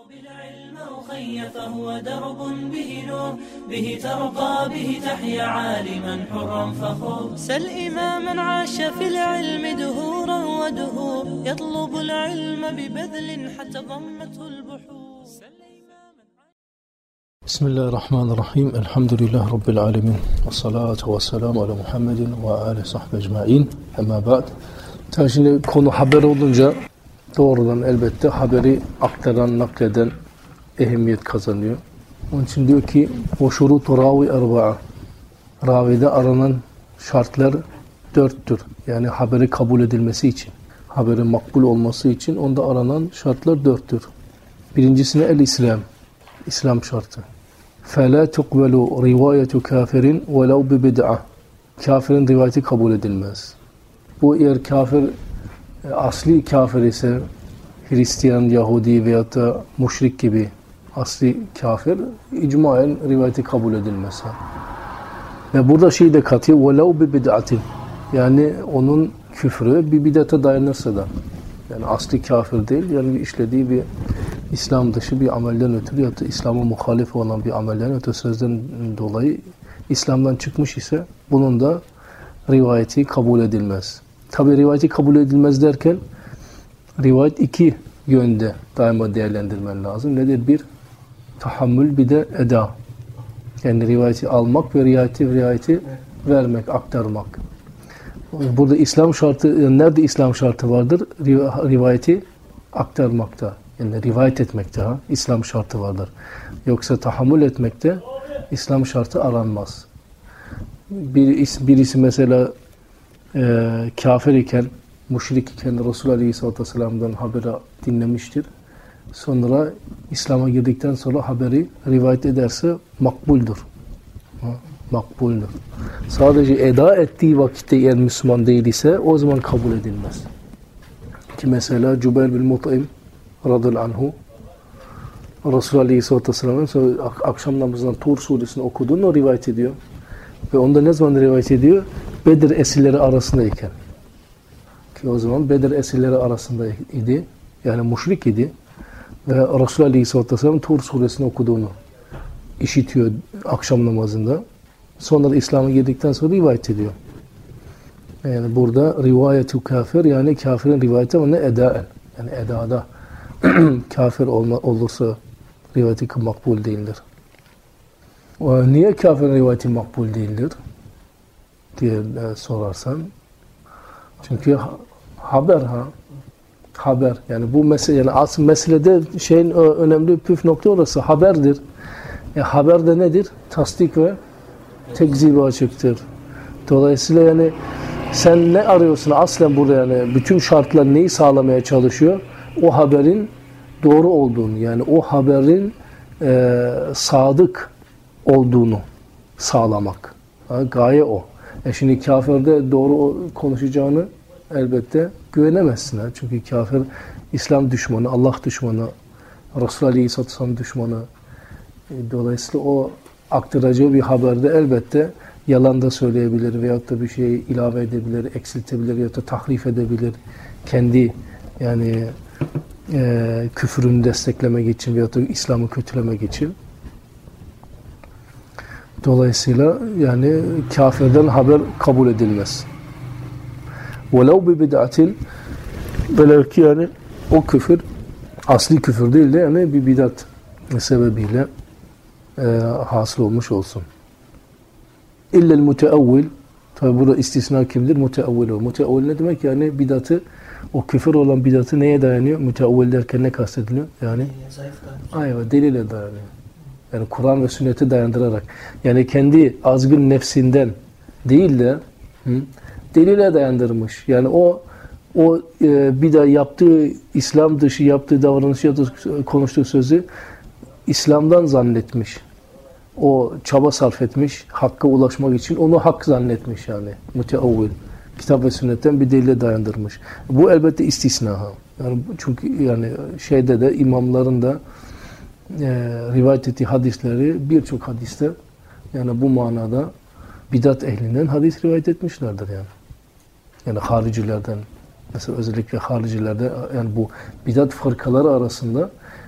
بالعلم أخي فهو درب به نور به ترقى به تحيا عالما حرا فخور سل إماما عاش في العلم دهورا ودهور يطلب العلم ببذل حتى ضمته البحور. بسم الله الرحمن الرحيم. الحمد لله رب العالمين والصلاة والسلام على محمد وآله صحبه ecmaîn. Ama ba'd. Tabii şimdi konu haber olunca doğrudan elbette haberi aktaran, nakleden ehemmiyet kazanıyor. Onun için diyor ki o şurutu ravi erba'a. Ravide aranan şartlar dörttür. Yani haberi kabul edilmesi için, haberin makbul olması için onda aranan şartlar dörttür. Birincisine el-İslam. İslam şartı. فَلَا تُقْبَلُ رِوَايَةُ كَافِرٍ وَلَوْ بِبِدْعَةٍ. Kafirin rivayeti kabul edilmez. Bu eğer kafir, asli kafir ise Hristiyan, Yahudi veyahut da müşrik gibi asli kafir, icmaen rivayeti kabul edilmez. Ve burada şey de katıyor, وَلَوْ بِبِدْعَةٍ. Yani onun küfrü bir bid'ate dayanırsa da, yani asli kafir değil, yani işlediği bir İslam dışı bir amelden ötürü ya da İslam'a muhalif olan bir amelden ötürü sözden dolayı İslam'dan çıkmış ise bunun da rivayeti kabul edilmez. Tabi rivayeti kabul edilmez derken rivayet iki yönde daima değerlendirmen lazım. Nedir? Bir, tahammül, bir de eda. Yani rivayeti almak ve rivayeti vermek, aktarmak. Burada İslam şartı, nerede İslam şartı vardır? Rivayeti aktarmakta. Yani rivayet etmekte İslam şartı vardır. Yoksa tahammül etmekte İslam şartı aranmaz. Birisi mesela kafir iken, müşrik iken Resulullah Aleyhisselatü Vesselam'dan haberi dinlemiştir. Sonra İslam'a girdikten sonra haberi rivayet ederse makbuldür. Makbuldür. Sadece eda ettiği vakitte eğer Müslüman değil ise o zaman kabul edilmez. Ki mesela Cübeyr bin Mut'im radıyallahu anhu Resulullah Aleyhisselatü Vesselam'ın akşam namazından Tur suresini okuduğunu rivayet ediyor. Ve onda ne zaman rivayet ediyor? Bedir esirleri arasındayken. Ki o zaman Bedir esirleri arasındaydı. Yani müşrik idi. Ve Resulullah Aleyhisselatü Vesselam Tur suresini okuduğunu işitiyor akşam namazında. Sonra da İslam'a girdikten sonra rivayet ediyor. Yani burada rivayetu kafir, yani kafirin rivayeti ama ne edaen. Yani edada kafir olursa rivayeti makbul değildir. Niye kafirin rivayeti makbul değildir diye sorarsan, çünkü haber, yani bu mesele, yani asıl meselede şeyin önemli püf nokta orası haberdir. Haber de nedir? Tasdik ve tekzibe açıktır. Dolayısıyla yani sen ne arıyorsun aslen burada, yani bütün şartlar neyi sağlamaya çalışıyor? O haberin doğru olduğunu, yani o haberin sadık olduğunu sağlamak. Gaye o. Şimdi kafirde doğru konuşacağını elbette güvenemezsin. Çünkü kafir İslam düşmanı, Allah düşmanı, Resulullah Aleyhisselatü Vesselam düşmanı. Dolayısıyla o aktaracağı bir haberde elbette yalan da söyleyebilir veyahut da bir şeyi ilave edebilir, eksiltebilir ya da tahrif edebilir. Kendi yani küfrünü desteklemek için veyahut da İslam'ı kötülemek için. Dolayısıyla yani kafirden haber kabul edilmez. وَلَوْ بِبِدْعَةٍ, velev ki yani o küfür asli küfür değil de yani bir bidat sebebiyle hasıl olmuş olsun. İllel muteavvil, tabi burada istisna kimdir? Muteavvil o. Muteavvil ne demek? Yani bidatı, o küfür olan bidatı neye dayanıyor? Muteavvil derken ne kastediliyor? Yani ayva, delile dayanıyor. Yani Kur'an ve sünneti dayandırarak. Yani kendi azgın nefsinden değil de delile dayandırmış. Yani o bir de yaptığı İslam dışı yaptığı davranışı ya da konuştuğu sözü İslam'dan zannetmiş. O çaba sarf etmiş, hakka ulaşmak için onu hak zannetmiş yani. Müteavvil. Kitap ve sünnetten bir delile dayandırmış. Bu elbette istisna. Yani çünkü yani şeyde de imamların da rivayet ettiği hadisleri birçok hadiste yani bu manada bidat ehlinden hadis rivayet etmişlerdir yani. Yani haricilerden, mesela özellikle haricilerde yani bu bidat fırkaları arasında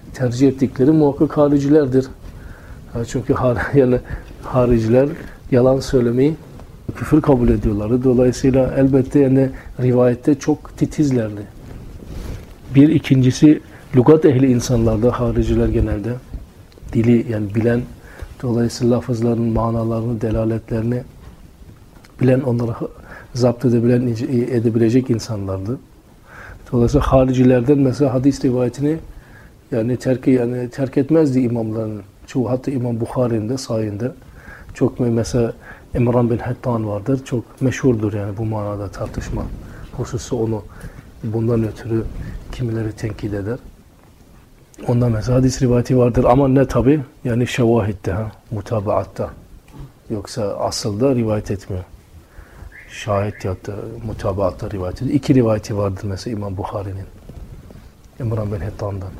tercih ettikleri muhakkak haricilerdir. Çünkü yani hariciler yalan söylemeyi küfür kabul ediyorlardı. Dolayısıyla elbette yani rivayette çok titizlerdi. İkincisi lügat ehli insanlarda hariciler genelde dili yani bilen, dolayısıyla lafızların manalarını, delaletlerini bilen, onları zapt edebilecek insanlardı. Dolayısıyla haricilerden mesela hadis rivayetini yani terk etmezdi imamların çoğu. Hatta İmam Bukhari'nin de sayende çok mesela İmran bin Hattan vardır. Çok meşhurdur yani bu manada tartışma hususu, onu bundan ötürü kimileri tenkit eder. Ondan mesela hadis rivayeti vardır ama ne tabi yani şevahitte, mutabaatta. Yoksa asılda rivayet etmiyor. Şahit ya da mutabaatta rivayet ediyor. 2 rivayeti vardır mesela İmam Bukhari'nin. İmran bin Hattan'dan.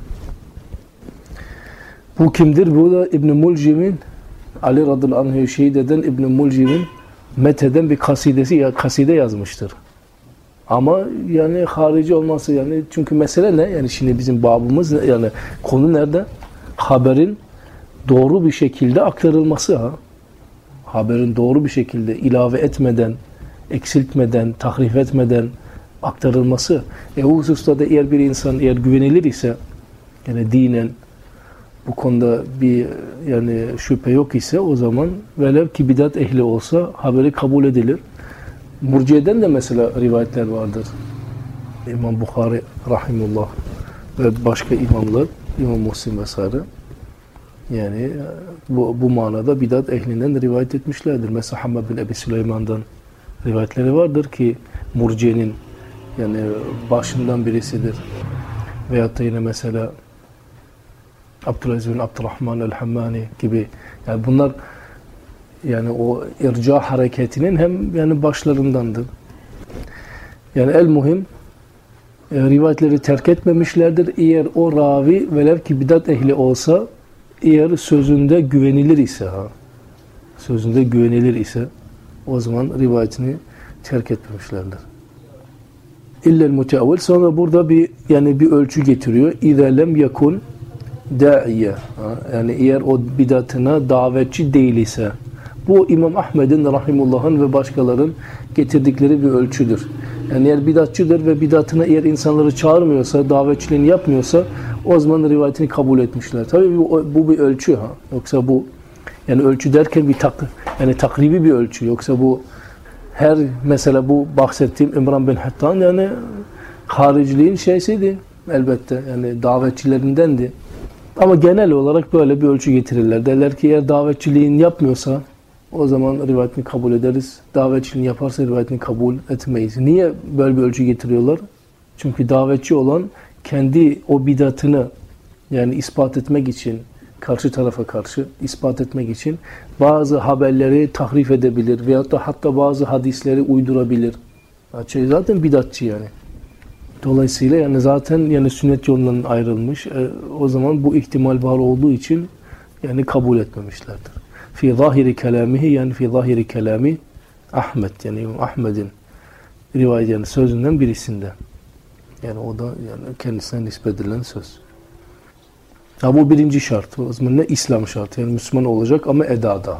Bu kimdir? Bu da İbn-i Muljim'in, Ali radıyallahu anh'ı şehit eden İbn-i Muljim'in metheden bir kaside yazmıştır. Ama yani harici olması yani, çünkü mesele ne? Yani şimdi bizim babımız yani konu nerede? Haberin doğru bir şekilde aktarılması. Haberin doğru bir şekilde ilave etmeden, eksiltmeden, tahrif etmeden aktarılması. O hususta da eğer bir insan eğer güvenilir ise, yani dinen bu konuda bir yani şüphe yok ise, o zaman velev ki bidat ehli olsa haberi kabul edilir. Murciye'den de mesela rivayetler vardır. İmam Bukhari rahimullah ve başka imamlar, İmam Müslim vesaire, yani bu manada bidat ehlinden rivayet etmişlerdir. Mesela Hammad bin Ebi Süleyman'dan rivayetleri vardır ki Murciye'nin yani başından birisidir. Veyahut da yine mesela Abdülaziz bin Abdurrahman el-Hammani gibi, yani bunlar yani o irca hareketinin hem yani başlarındandır. Yani el muhim rivayetleri terk etmemişlerdir. Eğer o ravi velev ki bidat ehli olsa, eğer sözünde güvenilir ise o zaman rivayetini terk etmemişlerdir. İllel muteavvil. Sonra burada bir ölçü getiriyor. İza lem yekun da'iye. Yani eğer o bidatına davetçi değil ise, bu İmam Ahmed'in rahimullah'ın ve başkalarının getirdikleri bir ölçüdür. Yani eğer bidatçıdır ve bidatına eğer insanları çağırmıyorsa, davetçiliğini yapmıyorsa, o zaman rivayetini kabul etmişler. Tabii bu bir ölçü. Yoksa bu yani ölçü derken yani takribi bir ölçü. Yoksa bu mesela bu bahsettiğim İmran bin Hattan yani hariciliğin şeysiydi elbette. Yani davetçilerindendi. Ama genel olarak böyle bir ölçü getirirler. Derler ki eğer davetçiliğini yapmıyorsa o zaman rivayetini kabul ederiz. Davetçiliğini yaparsa rivayetini kabul etmeyiz. Niye böyle bir ölçü getiriyorlar? Çünkü davetçi olan kendi o bidatını yani ispat etmek için, karşı tarafa karşı ispat etmek için bazı haberleri tahrif edebilir veyahut da hatta bazı hadisleri uydurabilir. Zaten bidatçı yani. Dolayısıyla yani zaten yani sünnet yolundan ayrılmış. O zaman bu ihtimal var olduğu için yani kabul etmemişlerdir. Fi zahiri kelamihi, yani fi zahiri kelami Ahmed, yani Ahmed'in rivayet yani sözünden birisinde. Yani o da yani kendisine nispet edilen söz. Bu birinci şart. O zaman ne? İslam şartı. Yani Müslüman olacak ama edada.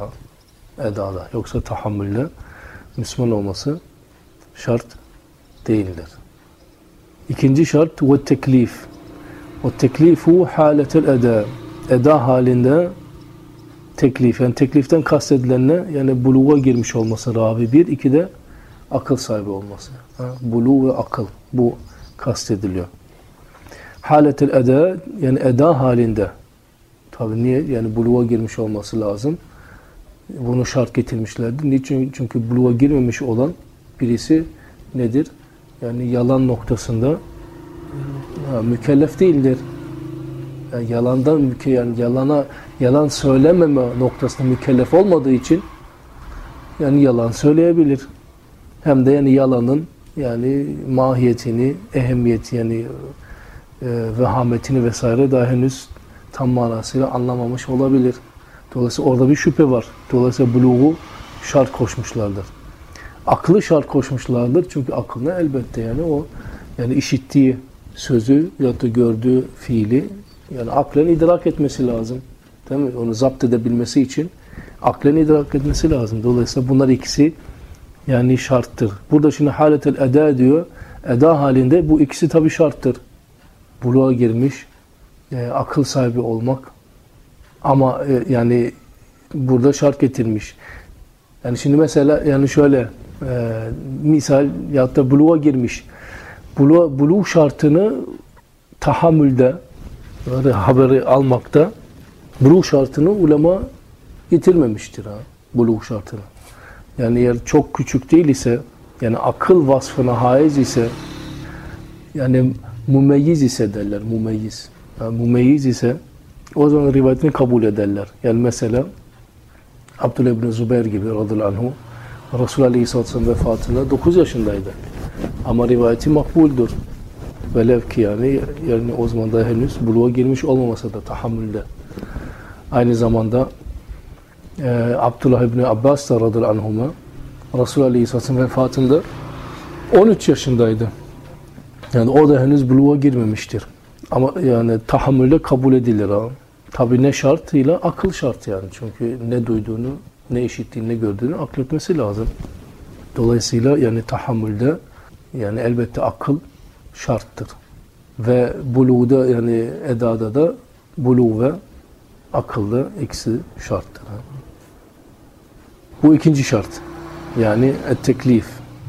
Yoksa tahammülle Müslüman olması şart değildir. İkinci şart ve teklif. O teklifu haletel eda. Eda halinde teklif. Yani tekliften kastedilen ne? Yani buluğa girmiş olması ravi bir. İki de akıl sahibi olması. Buluğ ve akıl. Bu kastediliyor. Haletel eda, yani eda halinde. Tabii niye? Yani buluğa girmiş olması lazım. Bunu şart getirmişlerdir. Niçin? Çünkü buluğa girmemiş olan birisi nedir? Yani yalan noktasında mükellef değildir. Yani yalan söylememe noktasında mükellef olmadığı için yani yalan söyleyebilir. Hem de yani yalanın yani mahiyetini, ehemmiyeti yani vehametini vesaire daha henüz tam manasıyla anlamamış olabilir. Dolayısıyla orada bir şüphe var. Dolayısıyla buluğu şart koşmuşlardır. Aklı şart koşmuşlardır. Çünkü aklına elbette yani o yani işittiği sözü ya da gördüğü fiili Yani aklen idrak etmesi lazım. Değil mi? Onu zapt edebilmesi için aklen idrak etmesi lazım. Dolayısıyla bunlar ikisi yani şarttır. Burada şimdi haletel eda diyor. Eda halinde bu ikisi tabii şarttır. Buluğa girmiş, akıl sahibi olmak. Ama yani burada şart getirmiş. Yani şimdi mesela yani şöyle misal ya da buluğa girmiş. Buluğ şartını tahammülde haberi almakta buluğ şartını ulema getirmemiştir ha. Buluğ şartını. Yani eğer çok küçük değil ise yani akıl vasfına haiz ise yani mumeyyiz ise derler. Mumeyyiz. Yani mumeyyiz ise o zaman rivayetini kabul ederler. Yani mesela Abdullah ibn Zübeyir gibi radıyallahu anhu Resulullah Aleyhisselatü Vesselam vefatında 9 yaşındaydı. Ama rivayeti makbuldür. Velev ki yani o zaman da henüz buluğa girmiş olmamasa da tahammülde. Aynı zamanda Abdullah ibn Abbas da radıyallahu anhuma Resulullah Aleyhisselatü Vesselam vefatında 13 yaşındaydı. Yani o da henüz buluğa girmemiştir. Ama yani tahammülde kabul edilir ha. Tabi ne şartıyla? Akıl şart yani. Çünkü ne duyduğunu, ne işittiğini, ne gördüğünü akletmesi lazım. Dolayısıyla yani tahammülde yani elbette akıl şarttır. Ve buluğda yani edada da buluğ ve akılda ikisi şarttır. Ha. Bu ikinci şart. Yani et-teklif.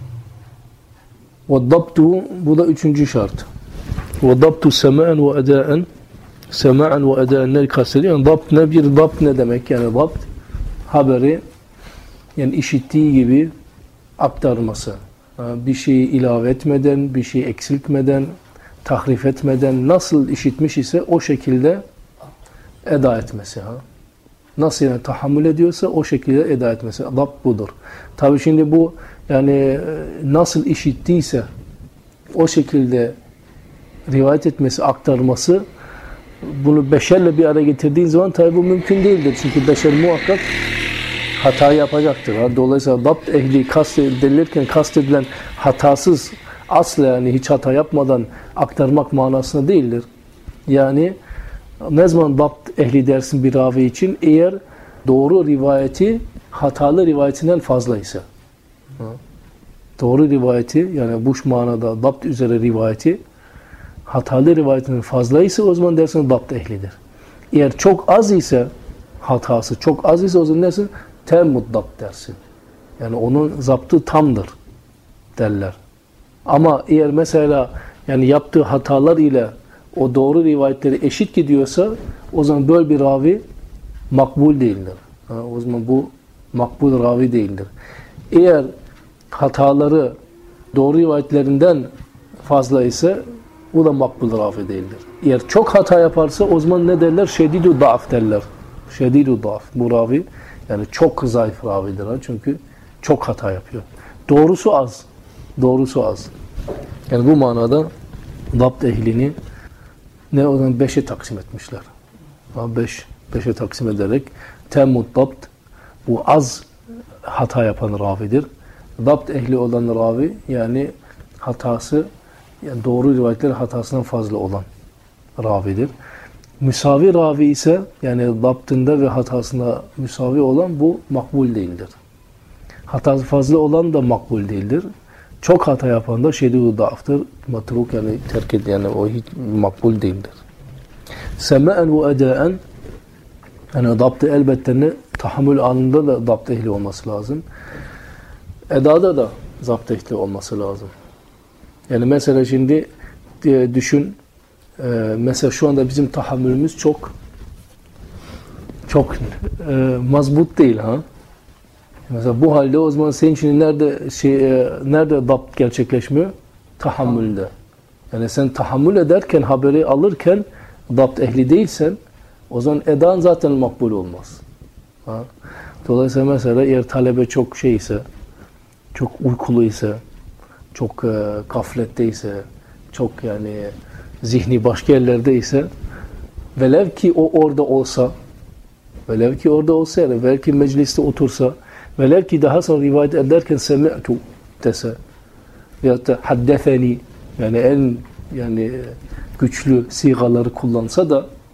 وَالضَّبْتُ bu da üçüncü şart. وَالضَّبْتُ سَمَاءً وَأَدَاءً Sema'an ve edaen ne kastediyor? Yani dapt ne? Bir dapt ne demek? Yani dapt haberi yani işittiği gibi aktarması. Bir şeyi ilave etmeden, bir şeyi eksiltmeden, tahrif etmeden nasıl işitmiş ise o şekilde eda etmesi. Nasıl yani tahammül ediyorsa o şekilde eda etmesi. Dapt budur. Tabi şimdi bu yani nasıl işittiyse o şekilde rivayet etmesi, aktarması bunu beşerle bir araya getirdiğin zaman tabi bu mümkün değildir. Çünkü beşer muhakkak hata yapacaktır. Dolayısıyla dapt ehli kastedilirken kastedilen hatasız asla yani hiç hata yapmadan aktarmak manasında değildir. Yani ne zaman dapt ehli dersin bir ravi için? Eğer doğru rivayeti hatalı rivayetinden fazlaysa. Doğru rivayeti yani bu manada dapt üzere rivayeti hatalı rivayetinin fazlaysa o zaman dersin dapt ehlidir. Eğer çok az ise hatası çok az ise o zaman dersin temmut dapt dersin. Yani onun zaptı tamdır derler. Ama eğer mesela yani yaptığı hatalar ile o doğru rivayetleri eşit gidiyorsa o zaman böyle bir ravi makbul değildir. O zaman bu makbul ravi değildir. Eğer hataları doğru rivayetlerinden fazla ise o da makbul ravi değildir. Eğer çok hata yaparsa o zaman ne derler? Şedidü da'af derler. Şedidü da'af. Bu ravi yani çok zayıf ravidir. Çünkü çok hata yapıyor. Doğrusu az. Doğrusu az. Yani bu manada dapt ehlini ne o zaman 5'e taksim etmişler. 5'e taksim ederek temmut dapt bu az hata yapan ravidir. Dapt ehli olan ravi yani hatası yani doğru rivayetler hatasından fazla olan ravidir. Müsavi ravi ise yani daptında ve hatasında müsavi olan bu makbul değildir. Hatası fazla olan da makbul değildir. Çok hata yapan da şedid-i da'aftır. Matruk yani terk edilen yani o hiç makbul değildir. Sema'en ve edaen yani dapt elbette ne tahammül anında da dapt ehli olması lazım. Edada da zapt ehli olması lazım. Yani mesela şimdi düşün mesela şu anda bizim tahammülümüz çok mazbut değil ha. Mesela bu halde o zaman senin için nerede dapt gerçekleşmiyor? Tahammülde. Yani sen tahammül ederken haberi alırken dapt ehli değilsen o zaman edan zaten makbul olmaz. Ha? Dolayısıyla mesela eğer talebe çok çok uykulu ise çok gafletteyse, çok yani zihni başka yerlerde ise velev ki o orada olsa yani belki mecliste otursa velev ki daha sonra rivayet ederken semi'tu dese veyahut da haddefeni yani en yani güçlü sigaları kullansa da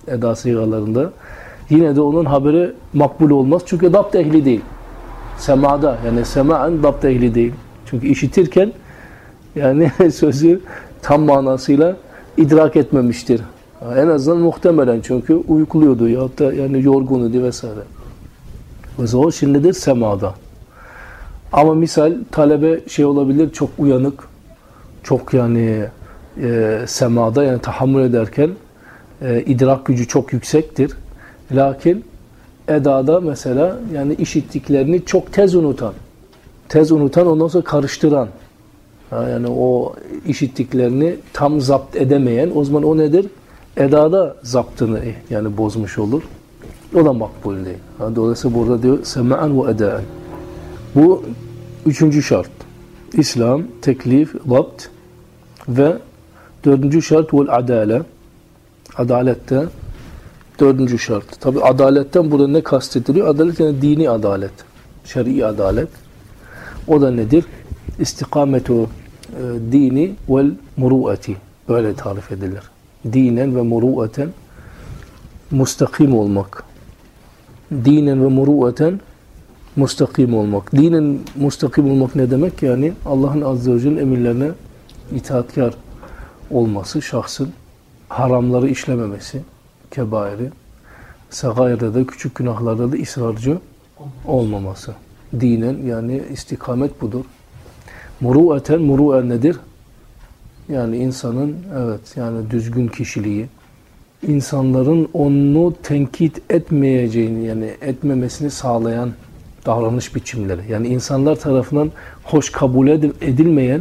eda sigalarında yine de onun haberi makbul olmaz. Çünkü dapt ehli değil. Semada yani sema'en dapt ehli değil. Çünkü işitirken yani sözü tam manasıyla idrak etmemiştir. En azından muhtemelen çünkü uykuluyordu ya da yani yorgunuydu vesaire. Mesela o şimdidir semada. Ama misal talebe şey olabilir çok uyanık, çok yani semada yani tahammül ederken idrak gücü çok yüksektir. Lakin edada mesela yani işittiklerini çok tez unutan ondan sonra karıştıran. Yani o işittiklerini tam zapt edemeyen o zaman o nedir? Edada zaptını yani bozmuş olur. O da makbul değil. Dolayısıyla burada diyor sema'an ve edaen. Bu üçüncü şart. İslam, teklif, zapt ve dördüncü şart vel adale. Adalette dördüncü şart. Tabi adaletten burada ne kastediliyor? Adalet yani dini adalet. Şer'i adalet. O da nedir? İstikametu dini vel muru'ati. Böyle tarif edilir. Dinen ve muru'aten mustakim olmak. Dinen ve muru'aten mustakim olmak. Dinen mustakim olmak ne demek? Yani Allah'ın Azze ve Celle'nin emirlerine itaatkar olması, şahsın haramları işlememesi, kebairi, sagairde de küçük günahlarda da ısrarcı olmaması. Dinen yani istikamet budur. Muru'aten, muru'en nedir? Yani insanın evet yani düzgün kişiliği, insanların onu tenkit etmeyeceğini yani etmemesini sağlayan davranış biçimleri. Yani insanlar tarafından hoş kabul edilmeyen,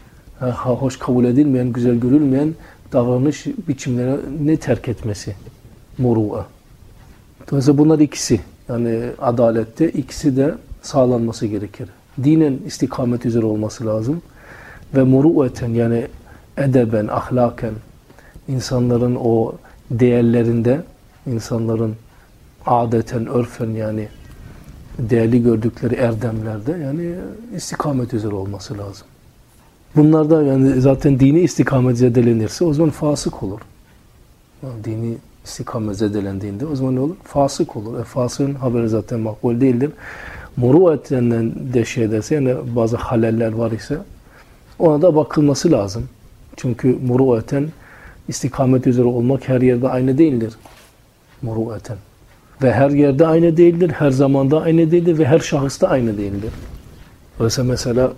güzel görülmeyen davranış biçimlerini terk etmesi. Muru'a. Dolayısıyla bunlar ikisi. Yani adalette ikisi de sağlanması gerekir. Dinen istikamet üzere olması lazım. Ve muru'eten yani edeben, ahlaken insanların o değerlerinde, insanların adeten, örfen yani değerli gördükleri erdemlerde yani istikamet üzere olması lazım. Bunlarda yani zaten dini istikamet zedelenirse o zaman fasık olur. Yani dini istikamet zedelendiğinde o zaman ne olur? Fasık olur. Fasığın haberi zaten makbul değildir. Muru'eten de şey derse yani bazı haleller var ise ona da bakılması lazım. Çünkü muru'eten istikamet üzere olmak her yerde aynı değildir. Muru'eten. Ve her yerde aynı değildir, her zamanda aynı değildir ve her şahısta aynı değildir. Mesela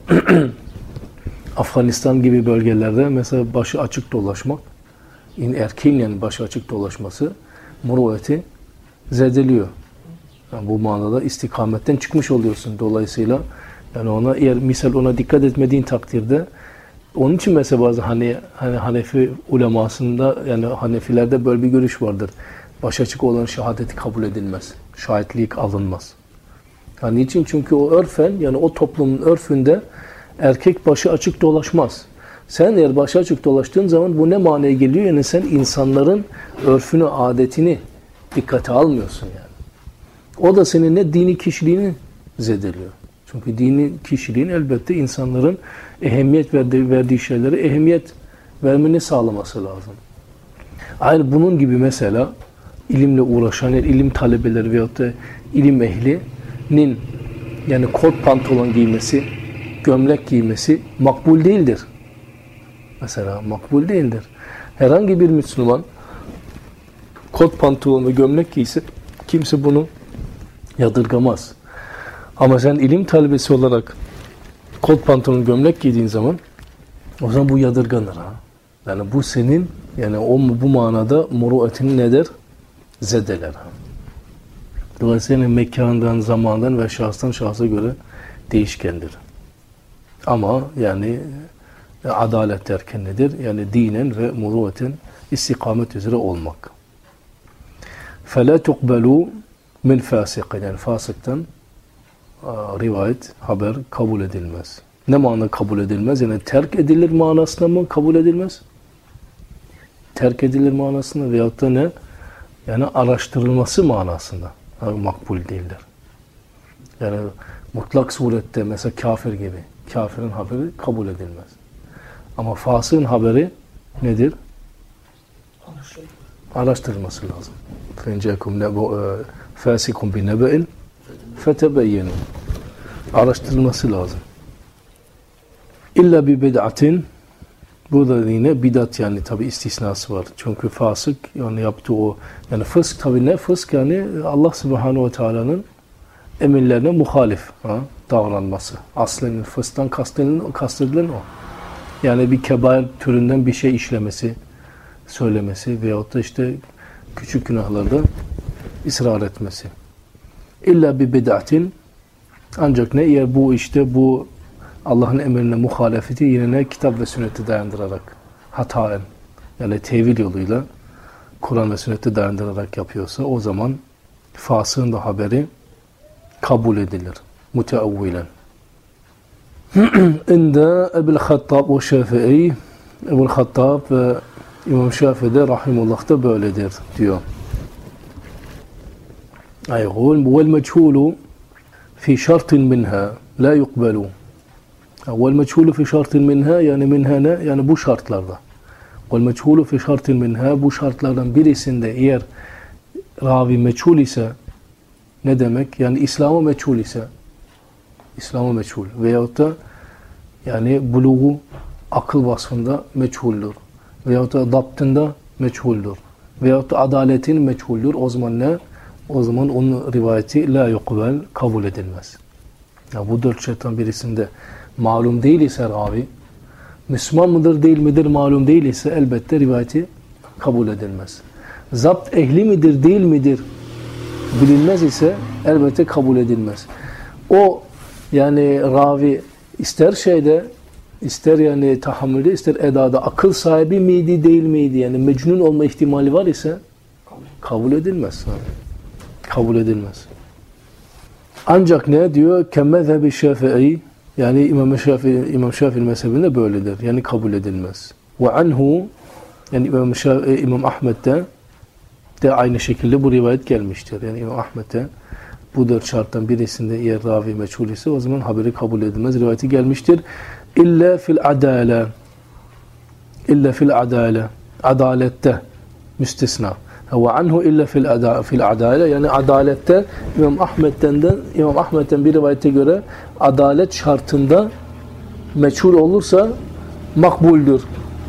Afganistan gibi bölgelerde mesela başı açık dolaşmak, erkeğin yani başı açık dolaşması muru'eti zedeliyor. Yani bu manada istikametten çıkmış oluyorsun. Dolayısıyla yani ona eğer misal ona dikkat etmediğin takdirde onun için mesela bazı hani Hanefi ulemasında yani Hanefilerde böyle bir görüş vardır. Baş açık olan şehadeti kabul edilmez. Şahitlik alınmaz. Yani niçin? Çünkü o örfen yani o toplumun örfünde erkek başı açık dolaşmaz. Sen eğer başı açık dolaştığın zaman bu ne manaya geliyor? Yani sen insanların örfünü, adetini dikkate almıyorsun yani. O da senin ne dini kişiliğini zedeliyor. Çünkü dini kişiliğin elbette insanların ehemmiyet verdiği şeylere ehemmiyet vermeni sağlaması lazım. Aynı bunun gibi mesela ilimle uğraşan ilim talebeleri veyahut da ilim ehlinin yani kot pantolon giymesi, gömlek giymesi makbul değildir. Mesela makbul değildir. Herhangi bir Müslüman kot pantolon ve gömlek giyse kimse bunu yadırgamaz. Ama sen ilim talebesi olarak kot pantolon gömlek giydiğin zaman o zaman bu yadırganır ha. Yani bu senin yani bu manada muru'etini nedir? Zedeler ha. Dolayısıyla mekandan, zamandan ve şahstan şahsa göre değişkendir. Ama yani adalet derken nedir? Yani dinen ve muru'eten istikamet üzere olmak. فَلَا تُقْبَلُوا min fasikin yani fasıktan rivayet, haber kabul edilmez. Ne manada kabul edilmez? Yani terk edilir manasında mı kabul edilmez? Terk edilir manasında veyahut da ne? Yani araştırılması manasında makbul değildir. Yani mutlak surette mesela kafir gibi. Kafirin haberi kabul edilmez. Ama fasığın haberi nedir? Araştırılması lazım. Fencekum fasikum bi nebe'in fetebeyyenu. Araştırılması lazım. İlla bi bid'atin, bu da yine bidat, yani tabi istisnası var. Çünkü fasık yani yaptığı o, yani fısk tabi ne? Fısk yani Allah Subhanahu ve Teala'nın emirlerine muhalif davranması. Aslen fısktan kastedilen o. Yani bir kebair türünden bir şey işlemesi, söylemesi veyahut da işte küçük günahlarda ısrar etmesi. İlla bir bid'atin, ancak ne? Eğer bu işte bu Allah'ın emrine muhalefeti yine ne? Kitap ve sünneti dayandırarak, hataen, yani tevil yoluyla Kur'an ve sünneti dayandırarak yapıyorsa, o zaman fasığın da haberi kabul edilir. Muteavvilen. İnde Ebu'l Hattab ve Şafii, Ebu'l Hattab ve İmam Şafii de rahimullah da böyledir diyor. Ayğul vel meçhulu fi şartin minha la yuqbalu. Vel meçhulu fi şartin minha, yani minha ne? Yani bu şartlarda. Vel meçhulu fi şartin minha, bu şartlardan birisinde eğer ravi meçhul ise, ne demek? Yani İslam'a meçhul ise, İslam'a meçhul veyahut da yani buluğu akıl vasfında meçhuldür veyahut da daptında meçhuldür veyahut da adaletin meçhuldür. O zaman ne? O zaman onun rivayeti la yukbel, kabul edilmez. Ya bu 4 şarttan birisinde malum değil ise ravi, Müslüman mıdır değil midir malum değil ise elbette rivayeti kabul edilmez. Zapt ehli midir değil midir bilinmez ise elbette kabul edilmez. O yani ravi ister şeyde, ister yani tahammülde, ister edada akıl sahibi miydi değil miydi, yani mecnun olma ihtimali var ise kabul edilmez. Kabul edilmez. Ancak ne diyor? Kemmezhebi Şafii, yani İmam Şafii mezhebinde böyledir. Yani kabul edilmez. Ve anhu, yani İmam Ahmed'de de aynı şekilde bu rivayet gelmiştir. Yani İmam Ahmed'de bu 4 şarttan birisinde eğer ravi meçhul ise o zaman haberi kabul edilmez. Rivayeti gelmiştir. İlla fil adale. İlla fil adale. Adalette müstesna. Ve anhu illa fil adale, yani adalette İmam Ahmed'den bir rivayete göre adalet şartında meçhul olursa makbuldür.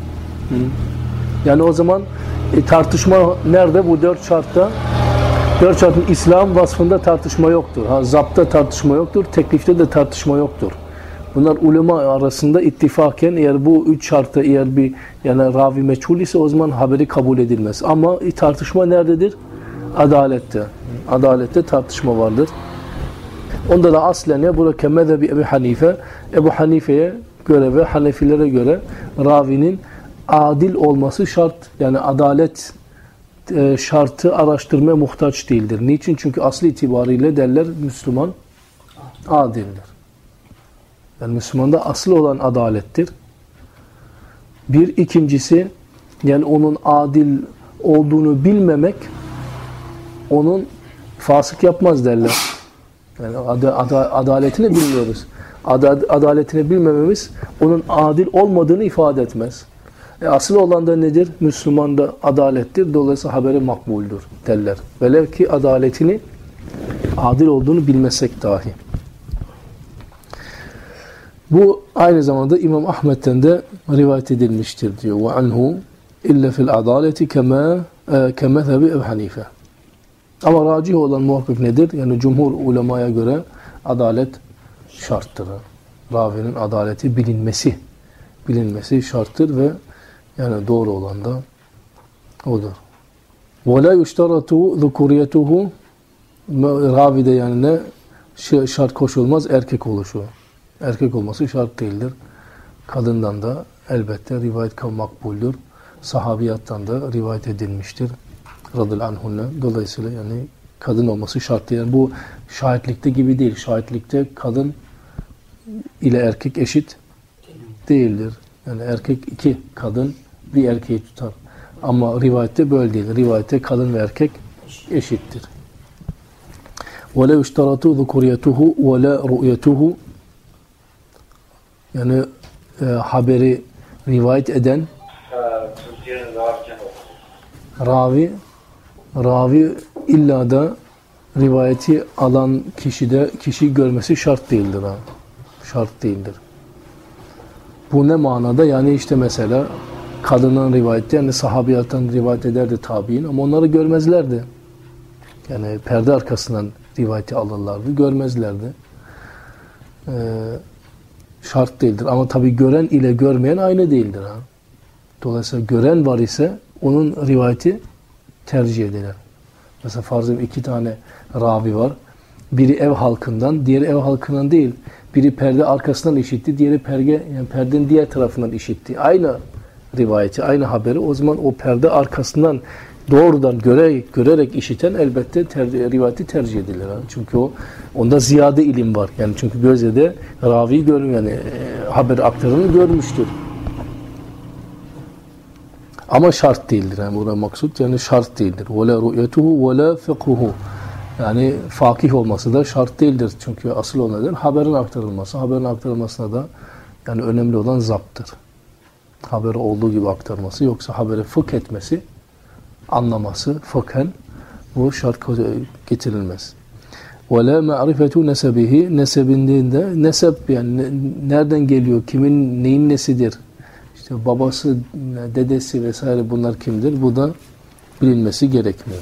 Yani o zaman tartışma nerede? Bu 4 şartta. 4 şartın İslam vasfında tartışma yoktur. Zapta tartışma yoktur. Teklifte de tartışma yoktur. Bunlar ulema arasında ittifaken eğer bu 3 şartta eğer bir yani ravi meçhul ise o zaman haberi kabul edilmez. Ama tartışma nerededir? Adalette. Adalette tartışma vardır. Onda da aslen ne? Burada kemmezhebi Ebu Hanife. Ebu Hanife'ye göre ve Hanefilere göre ravinin adil olması şart. Yani adalet şartı araştırmaya muhtaç değildir. Niçin? Çünkü aslı itibariyle derler Müslüman adildir. Yani Müslümanda asıl olan adalettir. Bir, ikincisi yani onun adil olduğunu bilmemek onun fasık yapmaz derler. Yani adaletini bilmiyoruz. Adaletini bilmememiz onun adil olmadığını ifade etmez. Asıl olan da nedir? Müslümanda adalettir. Dolayısıyla haberi makbuldür derler. Velev ki adaletini adil olduğunu bilmesek dahi. Bu aynı zamanda İmam Ahmed'den de rivayet edilmiştir diyor. Ve anhu illa fil adaleti kemezhebi Ebu Hanife. Ama racih olan muhakkak nedir? Yani cumhur ulemaya göre adalet şarttır. Ravinin adaleti bilinmesi şarttır ve yani doğru olan da odur. Ve la yushtaratu zukuriyatuhu, ravide yani ne şart koşulmaz? Erkek oluşu. Erkek olması şart değildir. Kadından da elbette rivayet makbuldür. Sahabiyattan da rivayet edilmiştir. Radıyallahu anhunna. Dolayısıyla yani kadın olması şart değil. Yani bu şahitlikte gibi değil. Şahitlikte kadın ile erkek eşit değildir. Yani erkek 2 kadın bir erkeği tutar. Ama rivayette böyle değil. Rivayette kadın ve erkek eşittir. وَلَا يُشْتَرَتُ ذُكُرِيَتُهُ وَلَا رُؤْيَتُهُ, yani haberi rivayet eden ravi illa da rivayeti alan kişi görmesi şart değildir. Şart değildir. Bu ne manada? Yani işte mesela kadının rivayeti, yani sahabiyattan rivayet ederdi tabiin ama onları görmezlerdi. Yani perde arkasından rivayeti alırlardı, görmezlerdi. Şart değildir. Ama tabii gören ile görmeyen aynı değildir. Dolayısıyla gören var ise onun rivayeti tercih edilir. Mesela farzım 2 tane ravi var. Biri ev halkından, diğeri ev halkından değil. Biri perde arkasından işitti, diğeri perdenin diğer tarafından işitti. Aynı rivayeti, aynı haberi. O zaman o perde arkasından doğrudan görerek işiten elbette rivayeti tercih edilir. Çünkü onda ziyade ilim var. Yani çünkü gözle de ravi görmüyor. Yani haber aktarını görmüştür. Ama şart değildir. Yani burada maksut yani şart değildir. وَلَا رُؤْيَتُهُ وَلَا فِقْهُهُ. Yani fakih olması da şart değildir. Çünkü asıl o neden? Haberin aktarılması. Haberin aktarılmasına da yani önemli olan zapttır. Haberi olduğu gibi aktarması. Yoksa haberi fıkh etmesi, anlaması, fıkhen bu şart getirilmez. وَلَا مَعْرِفَةُ نَسَبِهِ. Nesebinden nesep yani nereden geliyor, kimin neyin nesidir? İşte babası, dedesi vesaire bunlar kimdir? Bu da bilinmesi gerekmiyor.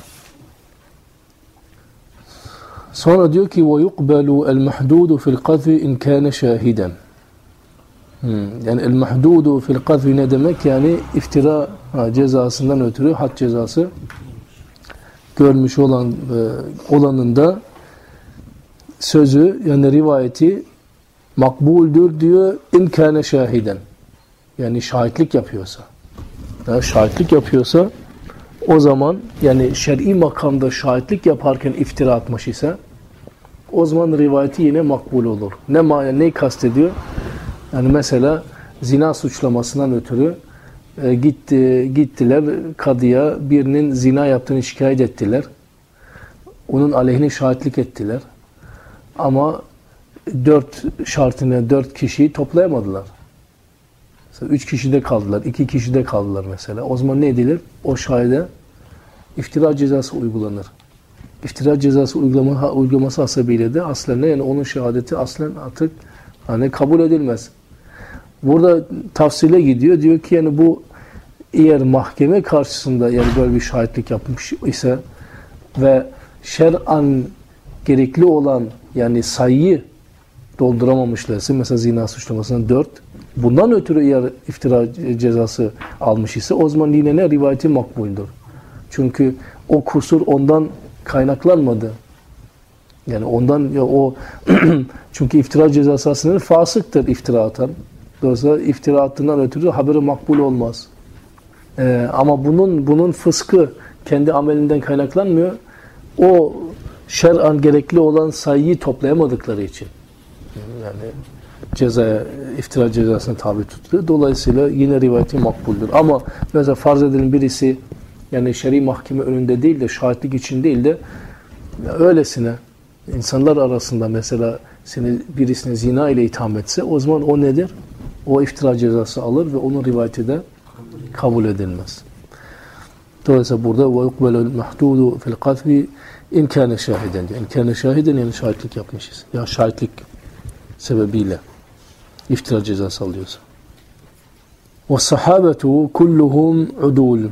Sonra diyor ki وَيُقْبَلُ الْمَحْدُودُ فِي الْقَذْفِ اِنْ كَانَ شَاهِدًا. Yani el-mahdudu fil qazfi ne demek? Yani iftira cezasından ötürü had cezası görmüş olanın da sözü yani rivayeti makbuldür diyor imkâne şahiden. Yani şahitlik yapıyorsa. Yani şahitlik yapıyorsa o zaman yani şer'i makamda şahitlik yaparken iftira atmış ise o zaman rivayeti yine makbul olur. Ne kastediyor? Yani mesela zina suçlamasından ötürü gittiler kadıya, birinin zina yaptığını şikayet ettiler. Onun aleyhine şahitlik ettiler. Ama 4 kişiyi toplayamadılar. Mesela 3 kişide kaldılar, 2 kişide kaldılar mesela. O zaman ne edilir? O şahide iftira cezası uygulanır. İftira cezası uygulaması hasebiyle de aslen yani onun şehadeti aslen artık hani kabul edilmez. Burada tafsile gidiyor. Diyor ki yani bu eğer mahkeme karşısında yani böyle bir şahitlik yapmış ise ve şer'an gerekli olan yani sayıyı dolduramamışlarsa mesela zina suçlamasından 4 bundan ötürü eğer iftira cezası almış ise o zaman yine ne rivayeti makbuldür. Çünkü o kusur ondan kaynaklanmadı. Yani ondan ya o çünkü iftira cezası aslında fasıktır iftira atan. Dolayısıyla iftira attığından ötürü haberi makbul olmaz. Ama bunun fıskı kendi amelinden kaynaklanmıyor. O şer'an gerekli olan sayıyı toplayamadıkları için. Yani iftira cezasına tabi tutuluyor. Dolayısıyla yine rivayeti makbuldür. Ama mesela farz edelim birisi yani şer'i mahkeme önünde değil de şahitlik için değil de öylesine insanlar arasında mesela birisini zina ile itham etse o zaman o nedir? O iftira cezası alır ve onun rivayeti de kabul edilmez. Dolayısıyla burada وَيُقْبَلُ الْمَحْدُودُ فِي الْقَذْفِ اِنْ كَانَ شَاهِدًا. İn kâne şahiden yani şahitlik yapmışız. Ya şahitlik sebebiyle iftira cezası alıyorsa. وَالصَّحَابَةُ كُلُّهُمْ عُدُولٌ.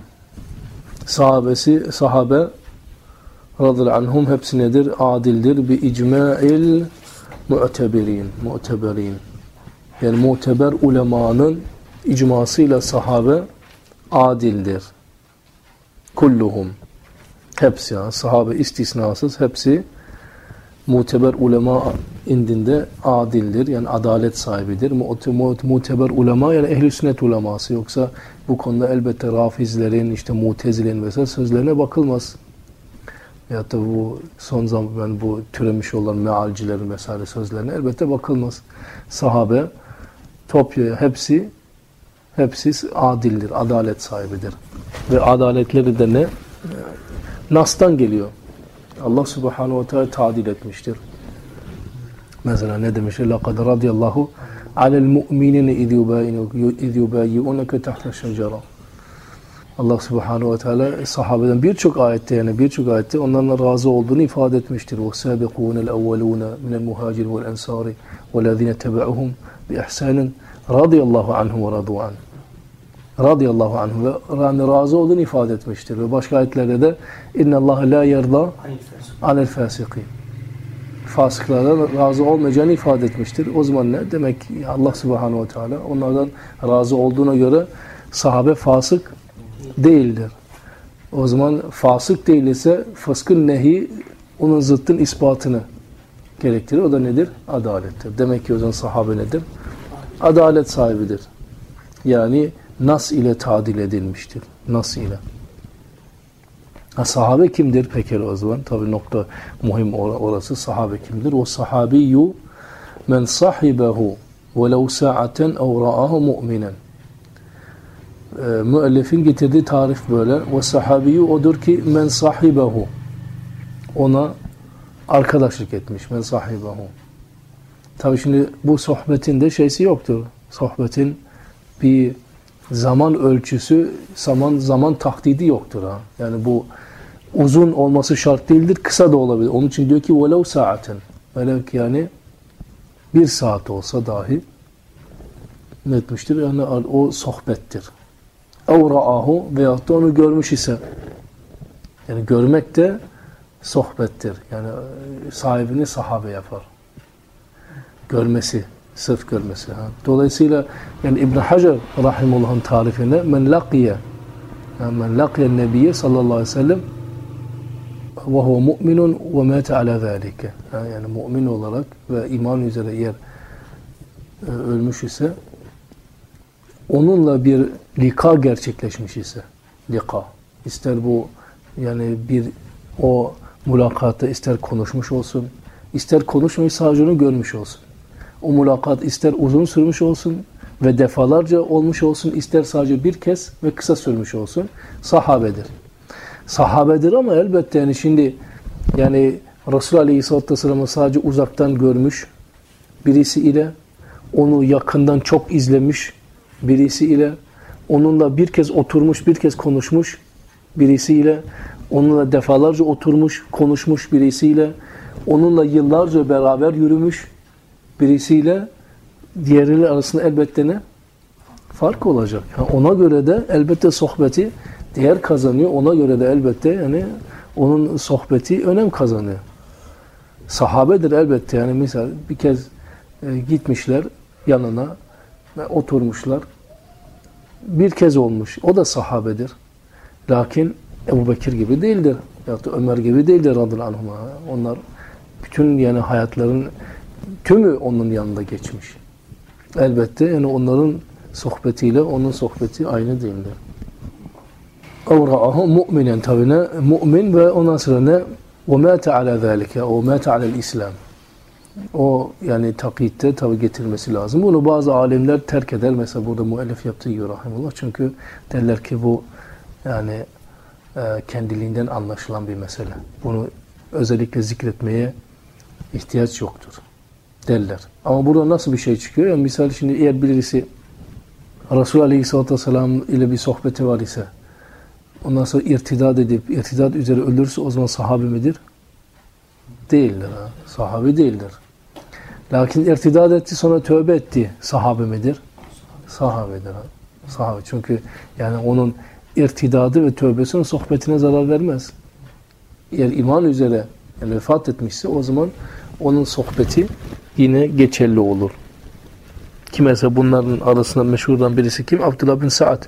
Sahabe radıyallahu anhum hepsi nedir? Adildir. Bi icma'il mu'teberin. Yani muteber ulemanın icmasıyla sahabe adildir. Kulluhum. Hepsi yani sahabe istisnasız hepsi muteber ulema indinde adildir. Yani adalet sahibidir. Muteber ulema yani ehl-i sünnet uleması. Yoksa bu konuda elbette rafizlerin, işte mutezilerin vesaire sözlerine bakılmaz. Ya da bu son zaman bu türemiş olan mealcilerin vesaire sözlerine elbette bakılmaz. Sahabe hepsi adildir, adalet sahibidir. Ve adaletleri de ne? Nas'tan geliyor. Allah subhanahu ve teala tadil etmiştir. Mesela ne demiş? لَقَدْ رَضِيَ اللّٰهُ عَلَى الْمُؤْمِنِينَ اِذْ يُبَايِّعُونَكَ تَحْتَ الشَّجَرَةِ. Allah Subhanahu ve Teala sahabeden birçok ayette onlarla razı olduğunu ifade etmiştir. وَسَابِقُونَ الْاَوَّلُونَ مِنَ الْمُهَاجِرِ وَالْاَنْصَارِ وَالَّذِينَ تَبَعُهُمْ بِإِحْسَانٍ radıyallahu anhum ve radu an. Radıyallahu anhum ve yani razı olduğunu ifade etmiştir. Ve başka ayetlerde de اِنَّ اللّٰهَ لَا يَرْضَى عَنِ الْفَاسِقِينَ. Fasıklardan razı olmayacağını ifade etmiştir. O zaman ne? Demek ki Allah Subhanahu ve Teala onlardan razı olduğuna göre sahabe fasık değildir. O zaman fasık değilse fıskın nehi onun zıttın ispatını gerektirir. O da nedir? Adalettir. Demek ki o zaman sahabe nedir? Adalet sahibidir. Yani nas ile tadil edilmiştir. Nas ile. Sahabe kimdir peki o zaman? Tabi nokta muhim orası. Sahabe kimdir? O sahabiyyu men sahibehu velev sa'aten ev ra'ahu mu'minen. Müellifin getirdiği tarif böyle. Ve sahabiyyu odur ki men sahibehu. Ona arkadaşlık etmiş. Men sahibehu. Tabi şimdi bu sohbetin de şeysi yoktur. Sohbetin bir zaman ölçüsü, zaman tahdidi yoktur. Ha. Yani bu uzun olması şart değildir, kısa da olabilir. Onun için diyor ki velev saaten. Velev ki yani bir saat olsa dahi ne etmiştir? Yani o sohbettir. Ev ra'ahu veyahut da onu görmüş ise. Yani görmek de sohbettir. Yani sahibini sahabe yapar. Görmesi, sırf görmesi. Ha. Dolayısıyla yani İbn Hacer rahimullah'ın tarifinde men laqiye nebiyye sallallahu aleyhi ve sellem ve huve mu'minun ve mâte ala zâlike. Yani mümin olarak ve iman üzere eğer ölmüş ise onunla bir lika gerçekleşmiş ise lika. İster bu yani bir o mülakatta ister konuşmuş olsun, ister konuşmayı sadece onu görmüş olsun. O mülakat ister uzun sürmüş olsun ve defalarca olmuş olsun, ister sadece bir kez ve kısa sürmüş olsun, sahabedir. Sahabedir ama elbette yani şimdi yani Resul Aleyhisselatü Vesselam'ı sadece uzaktan görmüş birisi ile, onu yakından çok izlemiş birisi ile, onunla bir kez oturmuş, bir kez konuşmuş birisiyle, onunla defalarca oturmuş, konuşmuş birisiyle, onunla yıllarca beraber yürümüş birisiyle diğeriyle arasında elbette ne? Fark olacak. Yani ona göre de elbette sohbeti değer kazanıyor. Ona göre de elbette yani onun sohbeti önem kazanıyor. Sahabedir elbette. Yani misal bir kez gitmişler yanına ve oturmuşlar. Bir kez olmuş. O da sahabedir. Lakin Ebu Bekir gibi değildir. Ya da Ömer gibi değildir radıyallahu anhuma. Onlar bütün yani hayatların tümü onun yanında geçmiş. Elbette yani onların sohbetiyle onun sohbeti aynı değildir. Evra'ahu mu'minen tabi ne? Mu'min ve ondan sonra ne? وَمَاتَ عَلَى ذَٰلِكَ وَمَاتَ عَلَى الْإِسْلَامِ. O yani takitte tabi getirmesi lazım. Bunu bazı alimler terk eder. Mesela burada müellif yaptığı gibi rahimullah. Çünkü derler ki bu yani kendiliğinden anlaşılan bir mesele. Bunu özellikle zikretmeye ihtiyaç yoktur derler. Ama burada nasıl bir şey çıkıyor? Yani misal şimdi eğer birisi Resulullah Aleyhisselatü Vesselam ile bir sohbeti var ise ondan sonra irtidat edip irtidat üzere ölürse o zaman sahabe midir? Değildir. Ha? Sahabe değildir. Lakin irtidat etti sonra tövbe etti. Sahabe midir? Sahabedir. Ha? Sahabe. Çünkü yani onun irtidadı ve tövbesinin sohbetine zarar vermez. Eğer iman üzere yani vefat etmişse o zaman onun sohbeti yine geçerli olur. Ki mesela bunların arasında meşhurdan birisi kim? Abdullah bin Sa'd.